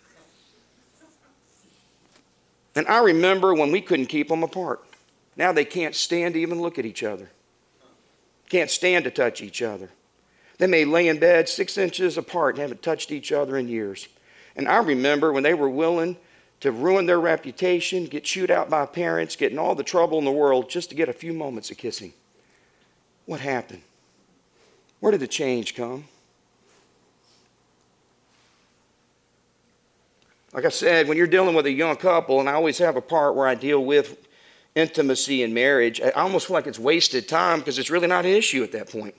And I remember when we couldn't keep them apart. Now they can't stand to even look at each other. Can't stand to touch each other. They may lay in bed 6 inches apart and haven't touched each other in years. And I remember when they were willing to ruin their reputation, get chewed out by parents, get in all the trouble in the world just to get a few moments of kissing. What happened? Where did the change come? Like I said, when you're dealing with a young couple, and I always have a part where I deal with intimacy in marriage, I almost feel like it's wasted time because it's really not an issue at that point.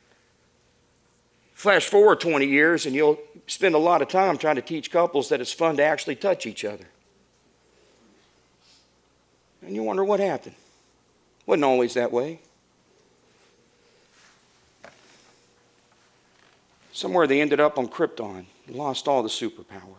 Flash forward 20 years and you'll spend a lot of time trying to teach couples that it's fun to actually touch each other. And you wonder what happened. Wasn't always that way. Somewhere they ended up on Krypton. They lost all the superpower.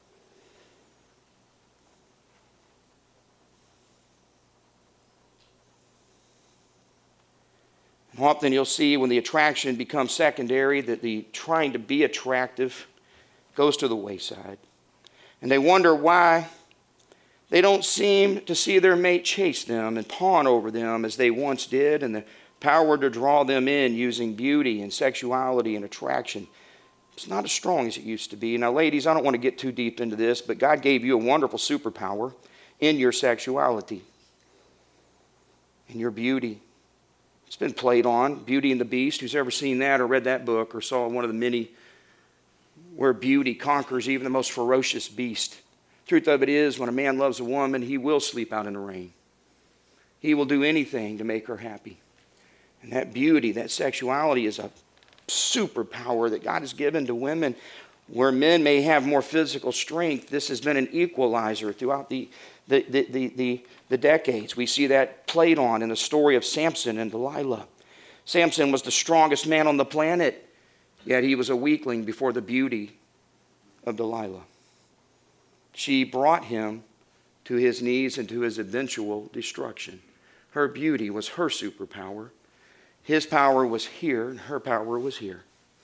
Often you'll see when the attraction becomes secondary that the trying to be attractive goes to the wayside. And they wonder why they don't seem to see their mate chase them and fawn over them as they once did, and the power to draw them in using beauty and sexuality and attraction. It's not as strong as it used to be. Now, ladies, I don't want to get too deep into this, but God gave you a wonderful superpower in your sexuality, in your beauty. It's been played on. Beauty and the Beast. Who's ever seen that or read that book or saw one of the many where beauty conquers even the most ferocious beast? Truth of it is, when a man loves a woman, he will sleep out in the rain. He will do anything to make her happy. And that beauty, that sexuality is a superpower that God has given to women. Where men may have more physical strength, this has been an equalizer throughout the decades. We see that played on in the story of Samson and Delilah. Samson was the strongest man on the planet, yet he was a weakling before the beauty of Delilah. She brought him to his knees and to his eventual destruction. Her beauty was her superpower. His power was here, and her power was here.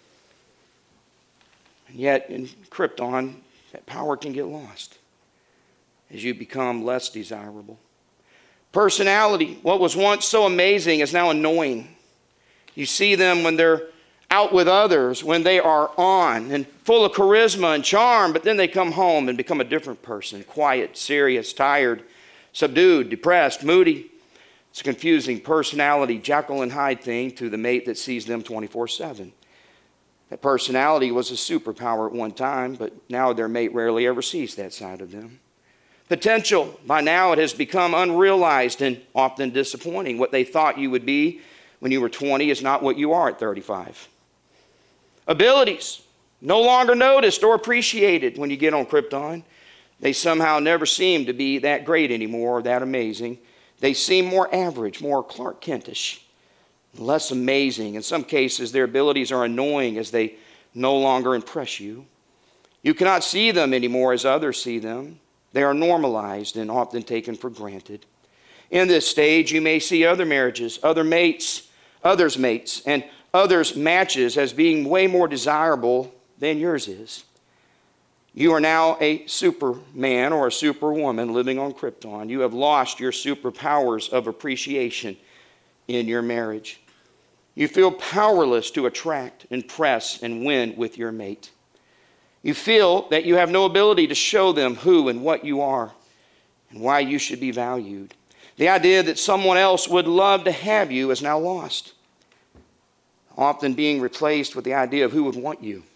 And yet, in Krypton, that power can get lost as you become less desirable. Personality, what was once so amazing, is now annoying. You see them when they're out with others, when they are on and full of charisma and charm, but then they come home and become a different person. Quiet, serious, tired, subdued, depressed, moody. It's a confusing personality, Jekyll and Hyde thing to the mate that sees them 24/7. That personality was a superpower at one time, but now their mate rarely ever sees that side of them. Potential, by now it has become unrealized and often disappointing. What they thought you would be when you were 20 is not what you are at 35. Abilities, no longer noticed or appreciated when you get on Krypton. They somehow never seem to be that great anymore or that amazing. They seem more average, more Clark Kentish, less amazing. In some cases, their abilities are annoying as they no longer impress you. You cannot see them anymore as others see them. They are normalized and often taken for granted. In this stage, you may see other marriages, other mates, others' mates, and others' matches as being way more desirable than yours is. You are now a superman or a superwoman living on Krypton. You have lost your superpowers of appreciation in your marriage. You feel powerless to attract, impress, and win with your mate. You feel that you have no ability to show them who and what you are and why you should be valued. The idea that someone else would love to have you is now lost, often being replaced with the idea of who would want you.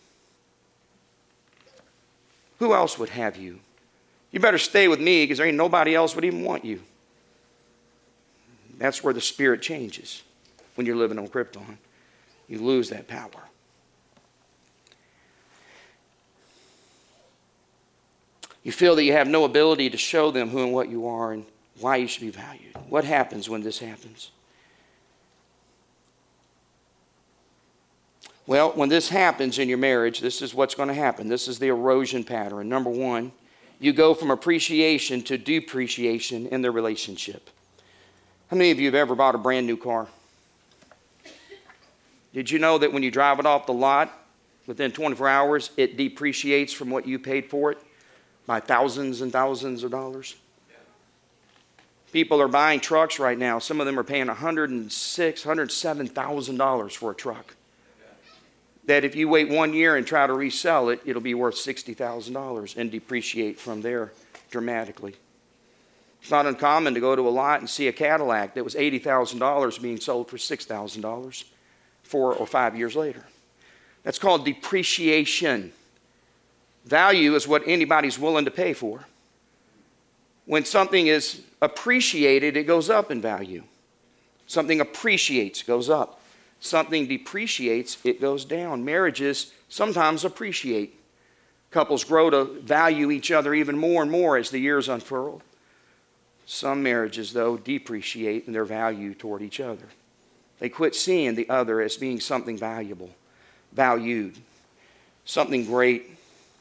Who else would have you? You better stay with me because there ain't nobody else would even want you. That's where the spirit changes when you're living on Krypton. You lose that power. You feel that you have no ability to show them who and what you are and why you should be valued. What happens when this happens? Well, when this happens in your marriage, this is what's going to happen. This is the erosion pattern. Number one, you go from appreciation to depreciation in the relationship. How many of you have ever bought a brand new car? Did you know that when you drive it off the lot, within 24 hours, it depreciates from what you paid for it by thousands and thousands of dollars? People are buying trucks right now. Some of them are paying $106,000, $107,000 for a truck. That if you wait 1 year and try to resell it, it'll be worth $60,000 and depreciate from there dramatically. It's not uncommon to go to a lot and see a Cadillac that was $80,000 being sold for $6,000 4 or 5 years later. That's called depreciation. Value is what anybody's willing to pay for. When something is appreciated, it goes up in value. Something appreciates, goes up. Something depreciates, it goes down. Marriages sometimes appreciate. Couples grow to value each other even more and more as the years unfurl. Some marriages, though, depreciate in their value toward each other. They quit seeing the other as being something valuable, valued, something great.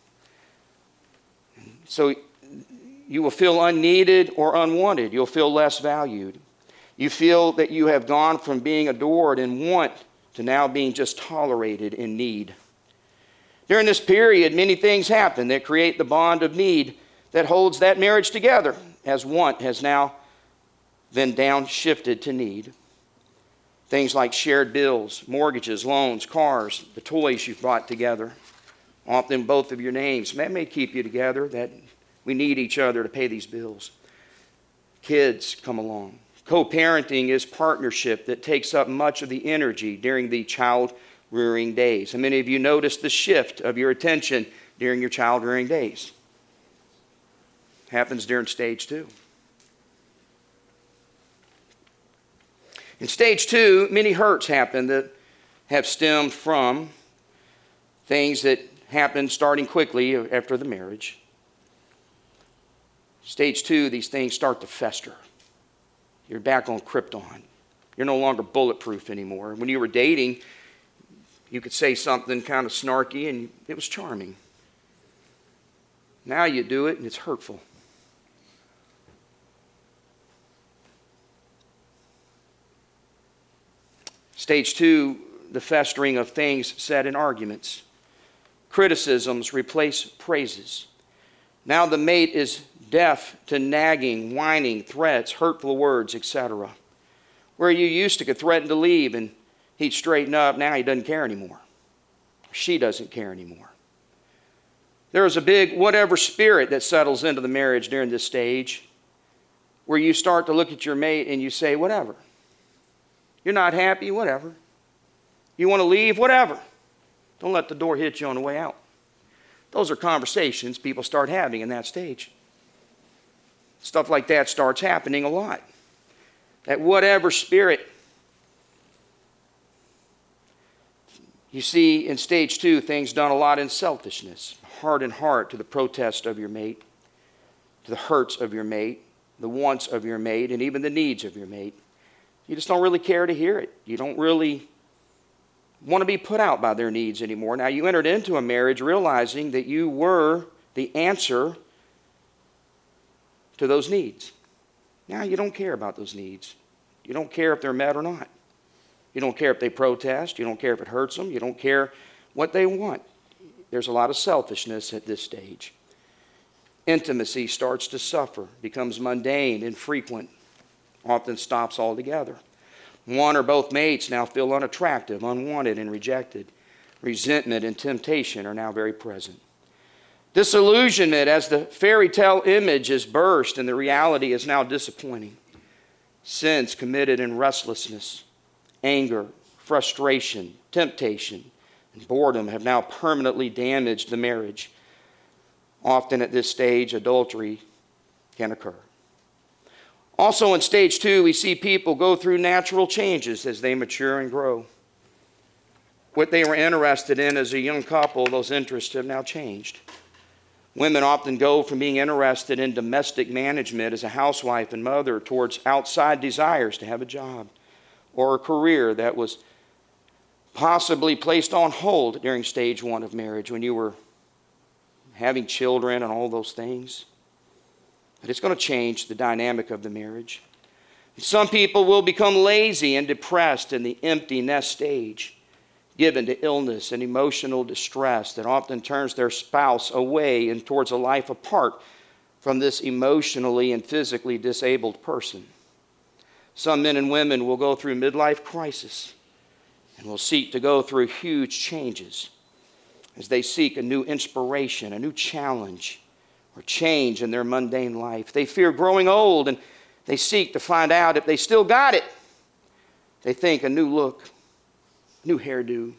So you will feel unneeded or unwanted. You'll feel less valued. You feel that you have gone from being adored and want to now being just tolerated in need. During this period, many things happen that create the bond of need that holds that marriage together, as want has now been downshifted to need. Things like shared bills, mortgages, loans, cars, the toys you've bought together, often both of your names. That may keep you together, that we need each other to pay these bills. Kids come along. Co-parenting is partnership that takes up much of the energy during the child-rearing days. And many of you notice the shift of your attention during your child-rearing days. Happens during stage 2. In stage 2, many hurts happen that have stemmed from things that happened starting quickly after the marriage. Stage 2, these things start to fester. You're back on Krypton. You're no longer bulletproof anymore. When you were dating, you could say something kind of snarky and it was charming. Now you do it and it's hurtful. Stage 2, the festering of things said in arguments. Criticisms replace praises. Now the mate is deaf to nagging, whining, threats, hurtful words, etc. Where you used to could threaten to leave and he'd straighten up, now he doesn't care anymore. She doesn't care anymore. There is a big whatever spirit that settles into the marriage during this stage where you start to look at your mate and you say, whatever. You're not happy, whatever. You want to leave, whatever. Don't let the door hit you on the way out. Those are conversations people start having in that stage. Stuff like that starts happening a lot. That whatever spirit. You see in stage 2 things done a lot in selfishness. Heart and heart to the protest of your mate, to the hurts of your mate, the wants of your mate, and even the needs of your mate. You just don't really care to hear it. You don't really want to be put out by their needs anymore. Now, you entered into a marriage realizing that you were the answer to those needs. Now, you don't care about those needs. You don't care if they're met or not. You don't care if they protest. You don't care if it hurts them. You don't care what they want. There's a lot of selfishness at this stage. Intimacy starts to suffer, becomes mundane, infrequent, often stops altogether. One or both mates now feel unattractive, unwanted, and rejected. Resentment and temptation are now very present. Disillusionment as the fairy tale image is burst and the reality is now disappointing. Sins committed in restlessness, anger, frustration, temptation, and boredom have now permanently damaged the marriage. Often at this stage, adultery can occur. Also in stage 2, we see people go through natural changes as they mature and grow. What they were interested in as a young couple, those interests have now changed. Women often go from being interested in domestic management as a housewife and mother towards outside desires to have a job or a career that was possibly placed on hold during stage 1 of marriage when you were having children and all those things. But it's going to change the dynamic of the marriage. Some people will become lazy and depressed in the empty nest stage, given to illness and emotional distress that often turns their spouse away and towards a life apart from this emotionally and physically disabled person. Some men and women will go through midlife crisis and will seek to go through huge changes as they seek a new inspiration, a new challenge, or change in their mundane life. They fear growing old and they seek to find out if they still got it. They think a new look, a new hairdo,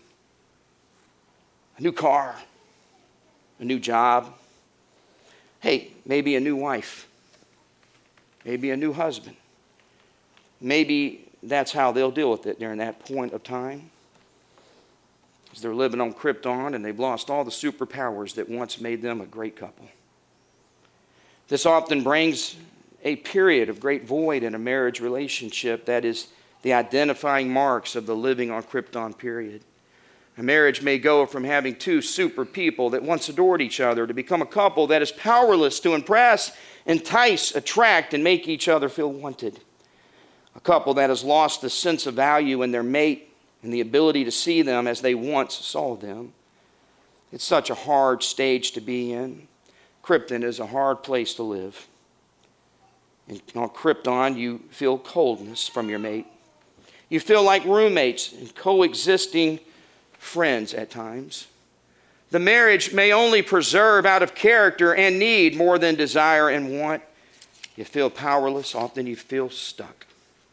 a new car, a new job. Hey, maybe a new wife, maybe a new husband. Maybe that's how they'll deal with it during that point of time. Because they're living on Krypton and they've lost all the superpowers that once made them a great couple. This often brings a period of great void in a marriage relationship that is the identifying marks of the living on Krypton period. A marriage may go from having two super people that once adored each other to become a couple that is powerless to impress, entice, attract, and make each other feel wanted. A couple that has lost the sense of value in their mate and the ability to see them as they once saw them. It's such a hard stage to be in. Krypton is a hard place to live. And on Krypton, you feel coldness from your mate. You feel like roommates and coexisting friends at times. The marriage may only preserve out of character and need more than desire and want. You feel powerless. Often you feel stuck.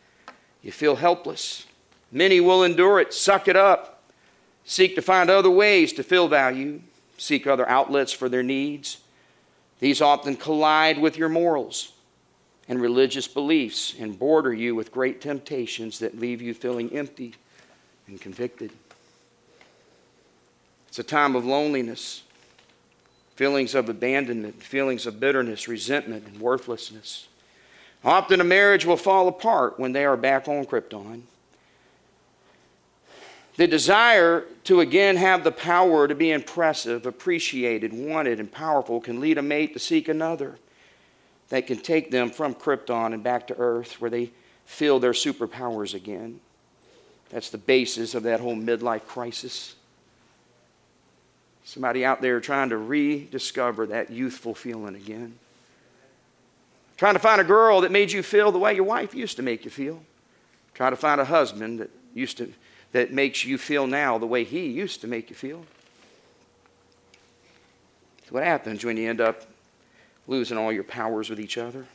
You feel helpless. Many will endure it, suck it up, seek to find other ways to feel value, seek other outlets for their needs. These often collide with your morals and religious beliefs and border you with great temptations that leave you feeling empty and convicted. It's a time of loneliness, feelings of abandonment, feelings of bitterness, resentment, and worthlessness. Often a marriage will fall apart when they are back on Krypton. The desire to again have the power to be impressive, appreciated, wanted, and powerful can lead a mate to seek another that can take them from Krypton and back to Earth where they feel their superpowers again. That's the basis of that whole midlife crisis. Somebody out there trying to rediscover that youthful feeling again. Trying to find a girl that made you feel the way your wife used to make you feel. Try to find a husband that makes you feel now the way he used to make you feel. That's what happens when you end up losing all your powers with each other.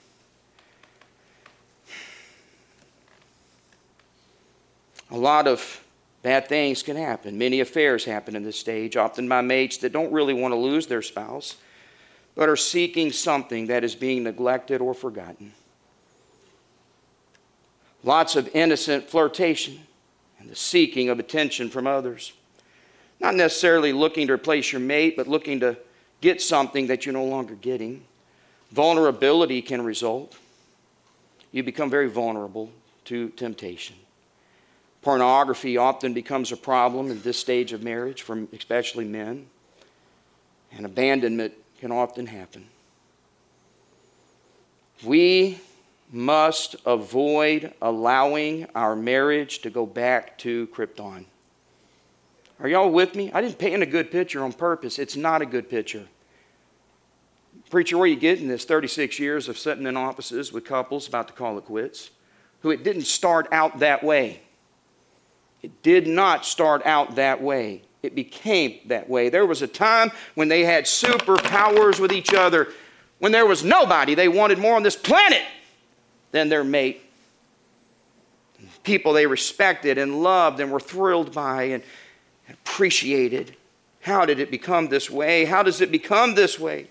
A lot of bad things can happen. Many affairs happen in this stage, often by mates that don't really want to lose their spouse, but are seeking something that is being neglected or forgotten. Lots of innocent flirtation and the seeking of attention from others. Not necessarily looking to replace your mate, but looking to get something that you're no longer getting. Vulnerability can result. You become very vulnerable to temptation. Pornography often becomes a problem in this stage of marriage, for especially men. And abandonment can often happen. We must avoid allowing our marriage to go back to Krypton. Are y'all with me? I didn't paint a good picture on purpose. It's not a good picture. Preacher, where are you getting this? 36 years of sitting in offices with couples about to call it quits, who it didn't start out that way. It did not start out that way. It became that way. There was a time when they had superpowers with each other, when there was nobody they wanted more on this planet than their mate. People they respected and loved and were thrilled by and appreciated. How did it become this way? How does it become this way?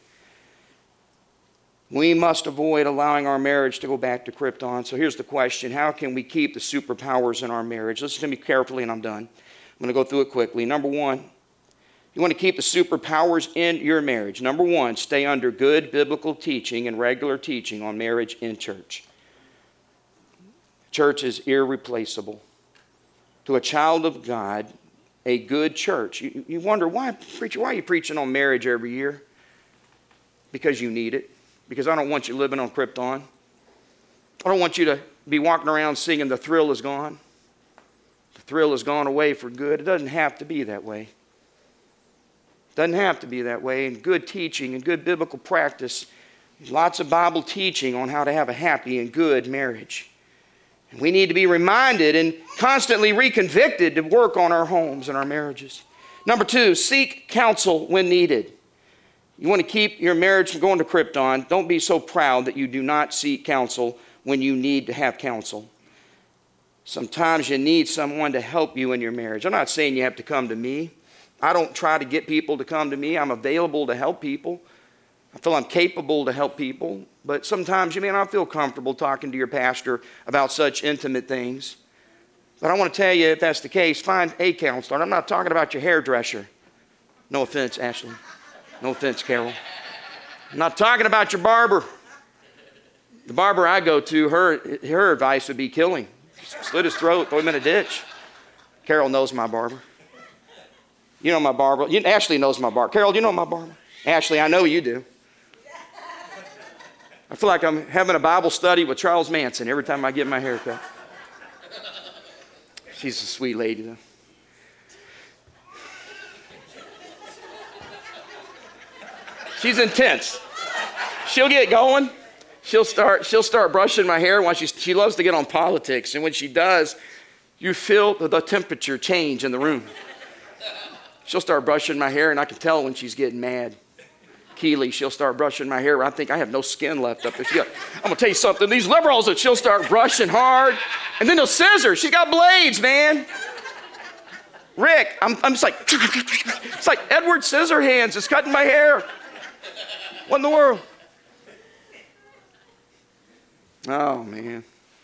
We must avoid allowing our marriage to go back to Krypton. So here's the question. How can we keep the superpowers in our marriage? Listen to me carefully and I'm done. I'm going to go through it quickly. Number one, you want to keep the superpowers in your marriage. Number one, stay under good biblical teaching and regular teaching on marriage in church. Church is irreplaceable. To a child of God, a good church. You wonder, why, preacher, why are you preaching on marriage every year? Because you need it. Because I don't want you living on Krypton. I don't want you to be walking around singing the thrill is gone. The thrill has gone away for good. It doesn't have to be that way. It doesn't have to be that way. And good teaching and good biblical practice, lots of Bible teaching on how to have a happy and good marriage. And we need to be reminded and constantly reconvicted to work on our homes and our marriages. Number two, seek counsel when needed. You want to keep your marriage from going to Krypton. Don't be so proud that you do not seek counsel when you need to have counsel. Sometimes you need someone to help you in your marriage. I'm not saying you have to come to me. I don't try to get people to come to me. I'm available to help people. I feel I'm capable to help people. But sometimes you may not feel comfortable talking to your pastor about such intimate things. But I want to tell you, if that's the case, find a counselor. And I'm not talking about your hairdresser. No offense, Ashley. No offense, Carol. I'm not talking about your barber. The barber I go to, her advice would be kill him. Slit his throat, throw him in a ditch. Carol knows my barber. You know my barber. Ashley knows my barber. Carol, do you know my barber? Ashley, I know you do. I feel like I'm having a Bible study with Charles Manson every time I get my hair cut. She's a sweet lady, though. She's intense. She'll get going. She'll start brushing my hair when she loves to get on politics. And when she does, you feel the temperature change in the room. She'll start brushing my hair, and I can tell when she's getting mad. Keely, she'll start brushing my hair. I think I have no skin left up there. I'm going to tell you something. These liberals, that she'll start brushing hard. And then they'll scissor. She got blades, man. Rick, I'm just like, it's like Edward Scissorhands is cutting my hair. What in the world? Oh, man.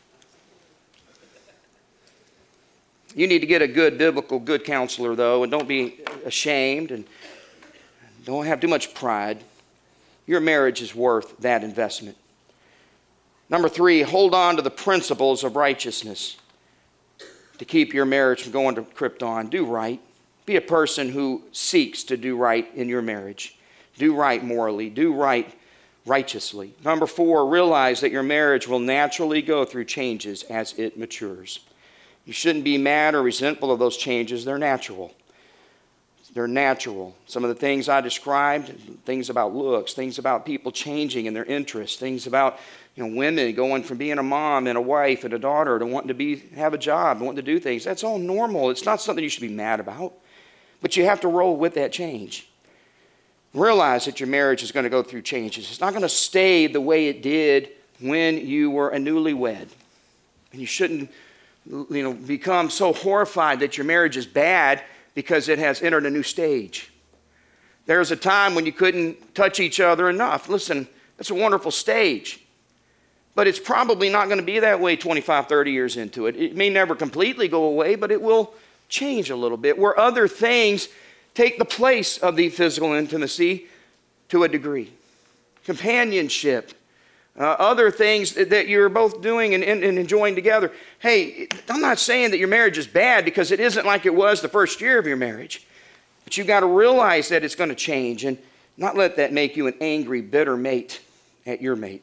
You need to get a good biblical, good counselor, though, and don't be ashamed and don't have too much pride. Your marriage is worth that investment. Number 3, hold on to the principles of righteousness to keep your marriage from going to Krypton. Do right. Be a person who seeks to do right in your marriage. Do right morally. Do right righteously. Number 4, realize that your marriage will naturally go through changes as it matures. You shouldn't be mad or resentful of those changes. They're natural. They're natural. Some of the things I described, things about looks, things about people changing in their interests, things about women going from being a mom and a wife and a daughter to wanting to have a job and wanting to do things. That's all normal. It's not something you should be mad about. But you have to roll with that change. Realize that your marriage is going to go through changes. It's not going to stay the way it did when you were a newlywed. And you shouldn't become so horrified that your marriage is bad because it has entered a new stage. There's a time when you couldn't touch each other enough. Listen, that's a wonderful stage. But it's probably not going to be that way 25, 30 years into it. It may never completely go away, but it will change a little bit, where other things take the place of the physical intimacy to a degree. Companionship, other things that you're both doing and enjoying together. Hey, I'm not saying that your marriage is bad, because it isn't like it was the first year of your marriage. But you've got to realize that it's going to change and not let that make you an angry, bitter mate at your mate.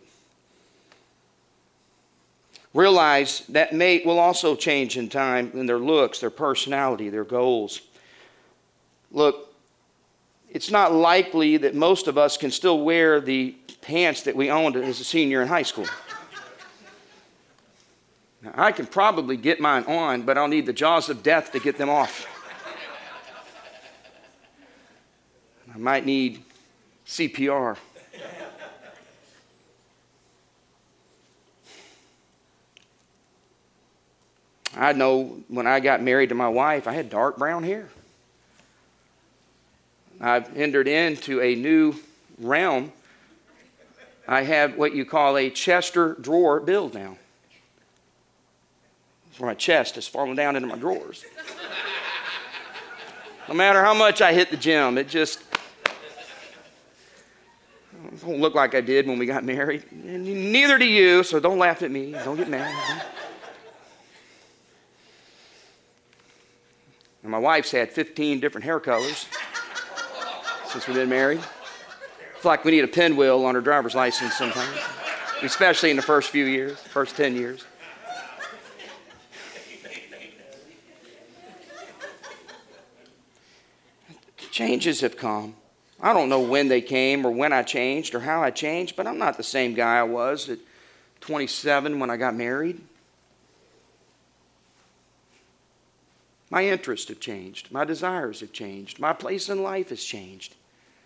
Realize that mate will also change in time in their looks, their personality, their goals. Look, it's not likely that most of us can still wear the pants that we owned as a senior in high school. Now, I can probably get mine on, but I'll need the jaws of death to get them off. I might need CPR. I know when I got married to my wife, I had dark brown hair. I've entered into a new realm. I have what you call a Chester drawer build now. Where my chest has fallen down into my drawers. No matter how much I hit the gym, it don't look like I did when we got married. And neither do you, so don't laugh at me. Don't get mad. And my wife's had 15 different hair colors since we've been married. It's like we need a pinwheel on her driver's license sometimes, especially in the first few years, first 10 years. Changes have come. I don't know when they came or when I changed or how I changed, but I'm not the same guy I was at 27 when I got married. My interests have changed. My desires have changed. My place in life has changed.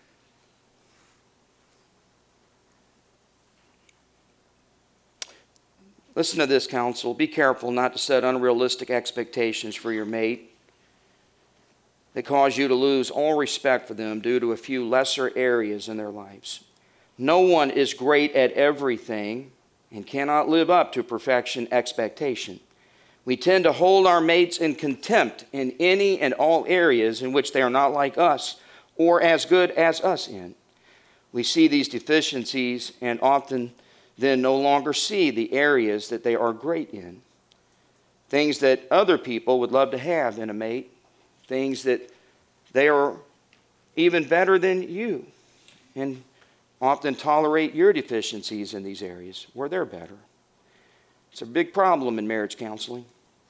Listen to this, counsel. Be careful not to set unrealistic expectations for your mate that cause you to lose all respect for them due to a few lesser areas in their lives. No one is great at everything and cannot live up to perfection expectation. We tend to hold our mates in contempt in any and all areas in which they are not like us or as good as us in. We see these deficiencies and often then no longer see the areas that they are great in. Things that other people would love to have in a mate. Things that they are even better than you. And often tolerate your deficiencies in these areas where they're better. It's a big problem in marriage counseling.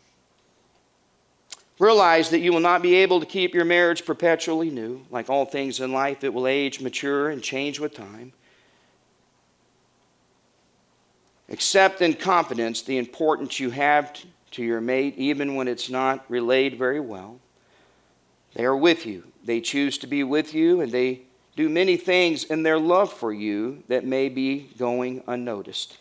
Realize that you will not be able to keep your marriage perpetually new. Like all things in life, it will age, mature, and change with time. Accept in confidence the importance you have to your mate, even when it's not relayed very well. They are with you. They choose to be with you, and they do many things in their love for you that may be going unnoticed.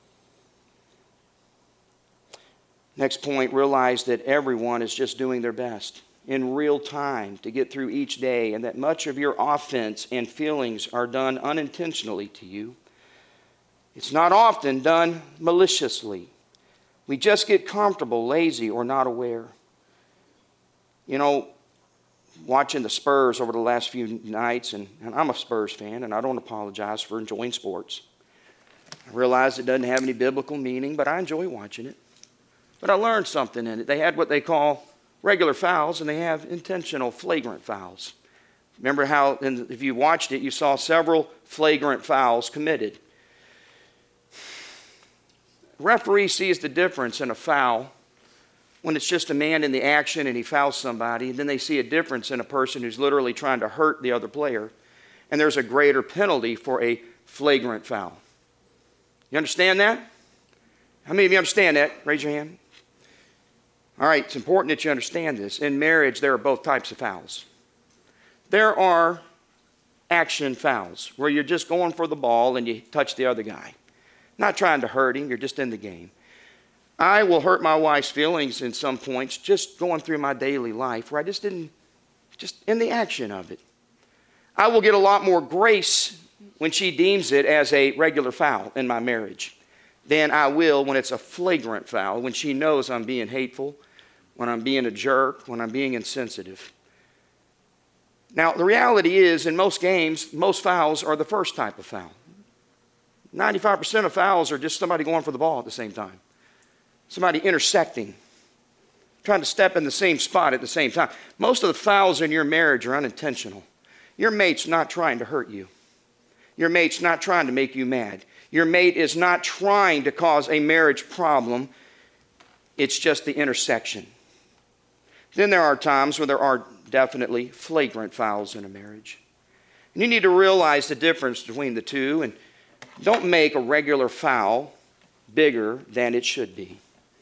Next point, realize that everyone is just doing their best in real time to get through each day, and that much of your offense and feelings are done unintentionally to you. It's not often done maliciously. We just get comfortable, lazy, or not aware. You know, watching the Spurs over the last few nights, and I'm a Spurs fan, and I don't apologize for enjoying sports. I realize it doesn't have any biblical meaning, but I enjoy watching it. But I learned something in it. They had what they call regular fouls, and they have intentional flagrant fouls. Remember how, if you watched it, you saw several flagrant fouls committed. The referee sees the difference in a foul when it's just a man in the action and he fouls somebody. Then they see a difference in a person who's literally trying to hurt the other player. And there's a greater penalty for a flagrant foul. You understand that? How many of you understand that? Raise your hand. All right, it's important that you understand this. In marriage, there are both types of fouls. There are action fouls where you're just going for the ball and you touch the other guy. Not trying to hurt him, you're just in the game. I will hurt my wife's feelings in some points just going through my daily life where I just in the action of it. I will get a lot more grace when she deems it as a regular foul in my marriage than I will when it's a flagrant foul, when she knows I'm being hateful, when I'm being a jerk, when I'm being insensitive. Now, the reality is, in most games, most fouls are the first type of foul. 95% of fouls are just somebody going for the ball at the same time. Somebody intersecting, trying to step in the same spot at the same time. Most of the fouls in your marriage are unintentional. Your mate's not trying to hurt you. Your mate's not trying to make you mad. Your mate is not trying to cause a marriage problem. It's just the intersection. Then there are times where there are definitely flagrant fouls in a marriage. And you need to realize the difference between the two, and don't make a regular foul bigger than it should be.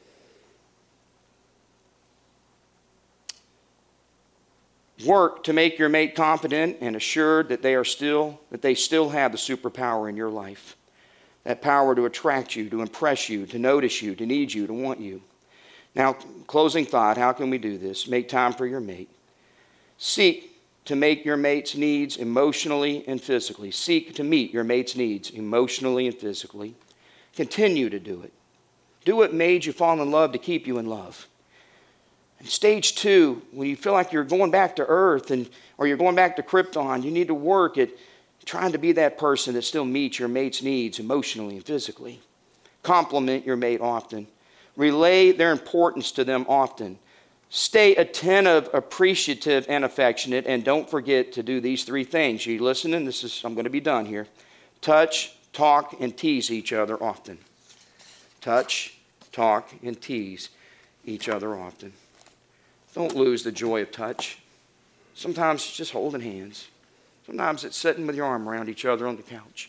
Work to make your mate confident and assured that they still have the superpower in your life. That power to attract you, to impress you, to notice you, to need you, to want you. Now, closing thought, how can we do this? Make time for your mate. Seek to make your mate's needs emotionally and physically. Seek to meet your mate's needs emotionally and physically. Continue to do it. Do what made you fall in love to keep you in love. And stage 2, when you feel like you're going back to Earth or you're going back to Krypton, you need to work at trying to be that person that still meets your mate's needs emotionally and physically. Compliment your mate often. Relay their importance to them often. Stay attentive, appreciative, and affectionate, and don't forget to do these 3 things. You listening? I'm going to be done here. Touch, talk, and tease each other often. Touch, talk, and tease each other often. Don't lose the joy of touch. Sometimes it's just holding hands. Sometimes it's sitting with your arm around each other on the couch.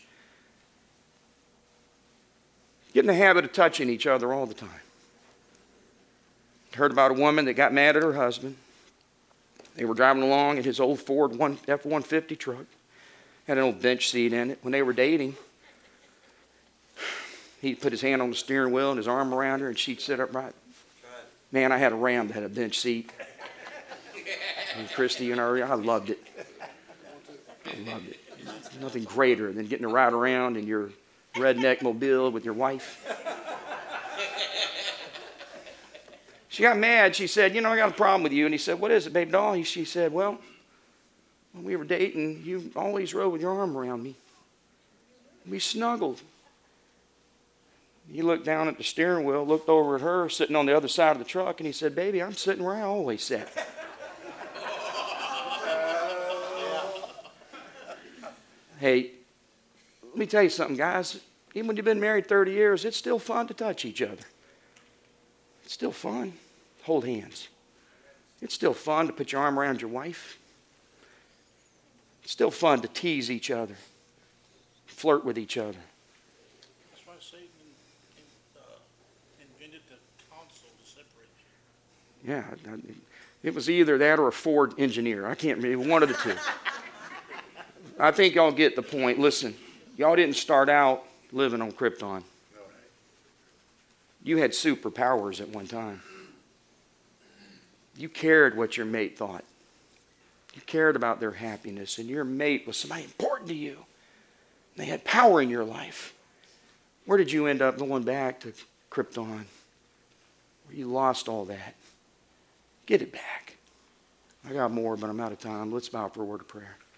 Get in the habit of touching each other all the time. Heard about a woman that got mad at her husband. They were driving along in his old Ford F-150 truck. Had an old bench seat in it. When they were dating, he'd put his hand on the steering wheel and his arm around her, and she'd sit upright. Man, I had a Ram that had a bench seat. And Christy and I loved it. I loved it. Nothing greater than getting to ride around in your redneck mobile with your wife. She got mad. She said, I got a problem with you. And he said, what is it, baby doll? She said, well, when we were dating, you always rode with your arm around me. We snuggled. He looked down at the steering wheel, looked over at her, sitting on the other side of the truck, and he said, baby, I'm sitting where I always sit. Hey, let me tell you something, guys. Even when you've been married 30 years, it's still fun to touch each other. It's still fun. Hold hands. It's still fun to put your arm around your wife. It's still fun to tease each other, flirt with each other. That's why Satan invented the console to separate you. Yeah, it was either that or a Ford engineer. I can't remember, one of the two. I think y'all get the point. Listen, y'all didn't start out living on Krypton. You had superpowers at one time. You cared what your mate thought. You cared about their happiness, and your mate was somebody important to you. They had power in your life. Where did you end up going back to Krypton? Where you lost all that. Get it back. I got more, but I'm out of time. Let's bow for a word of prayer.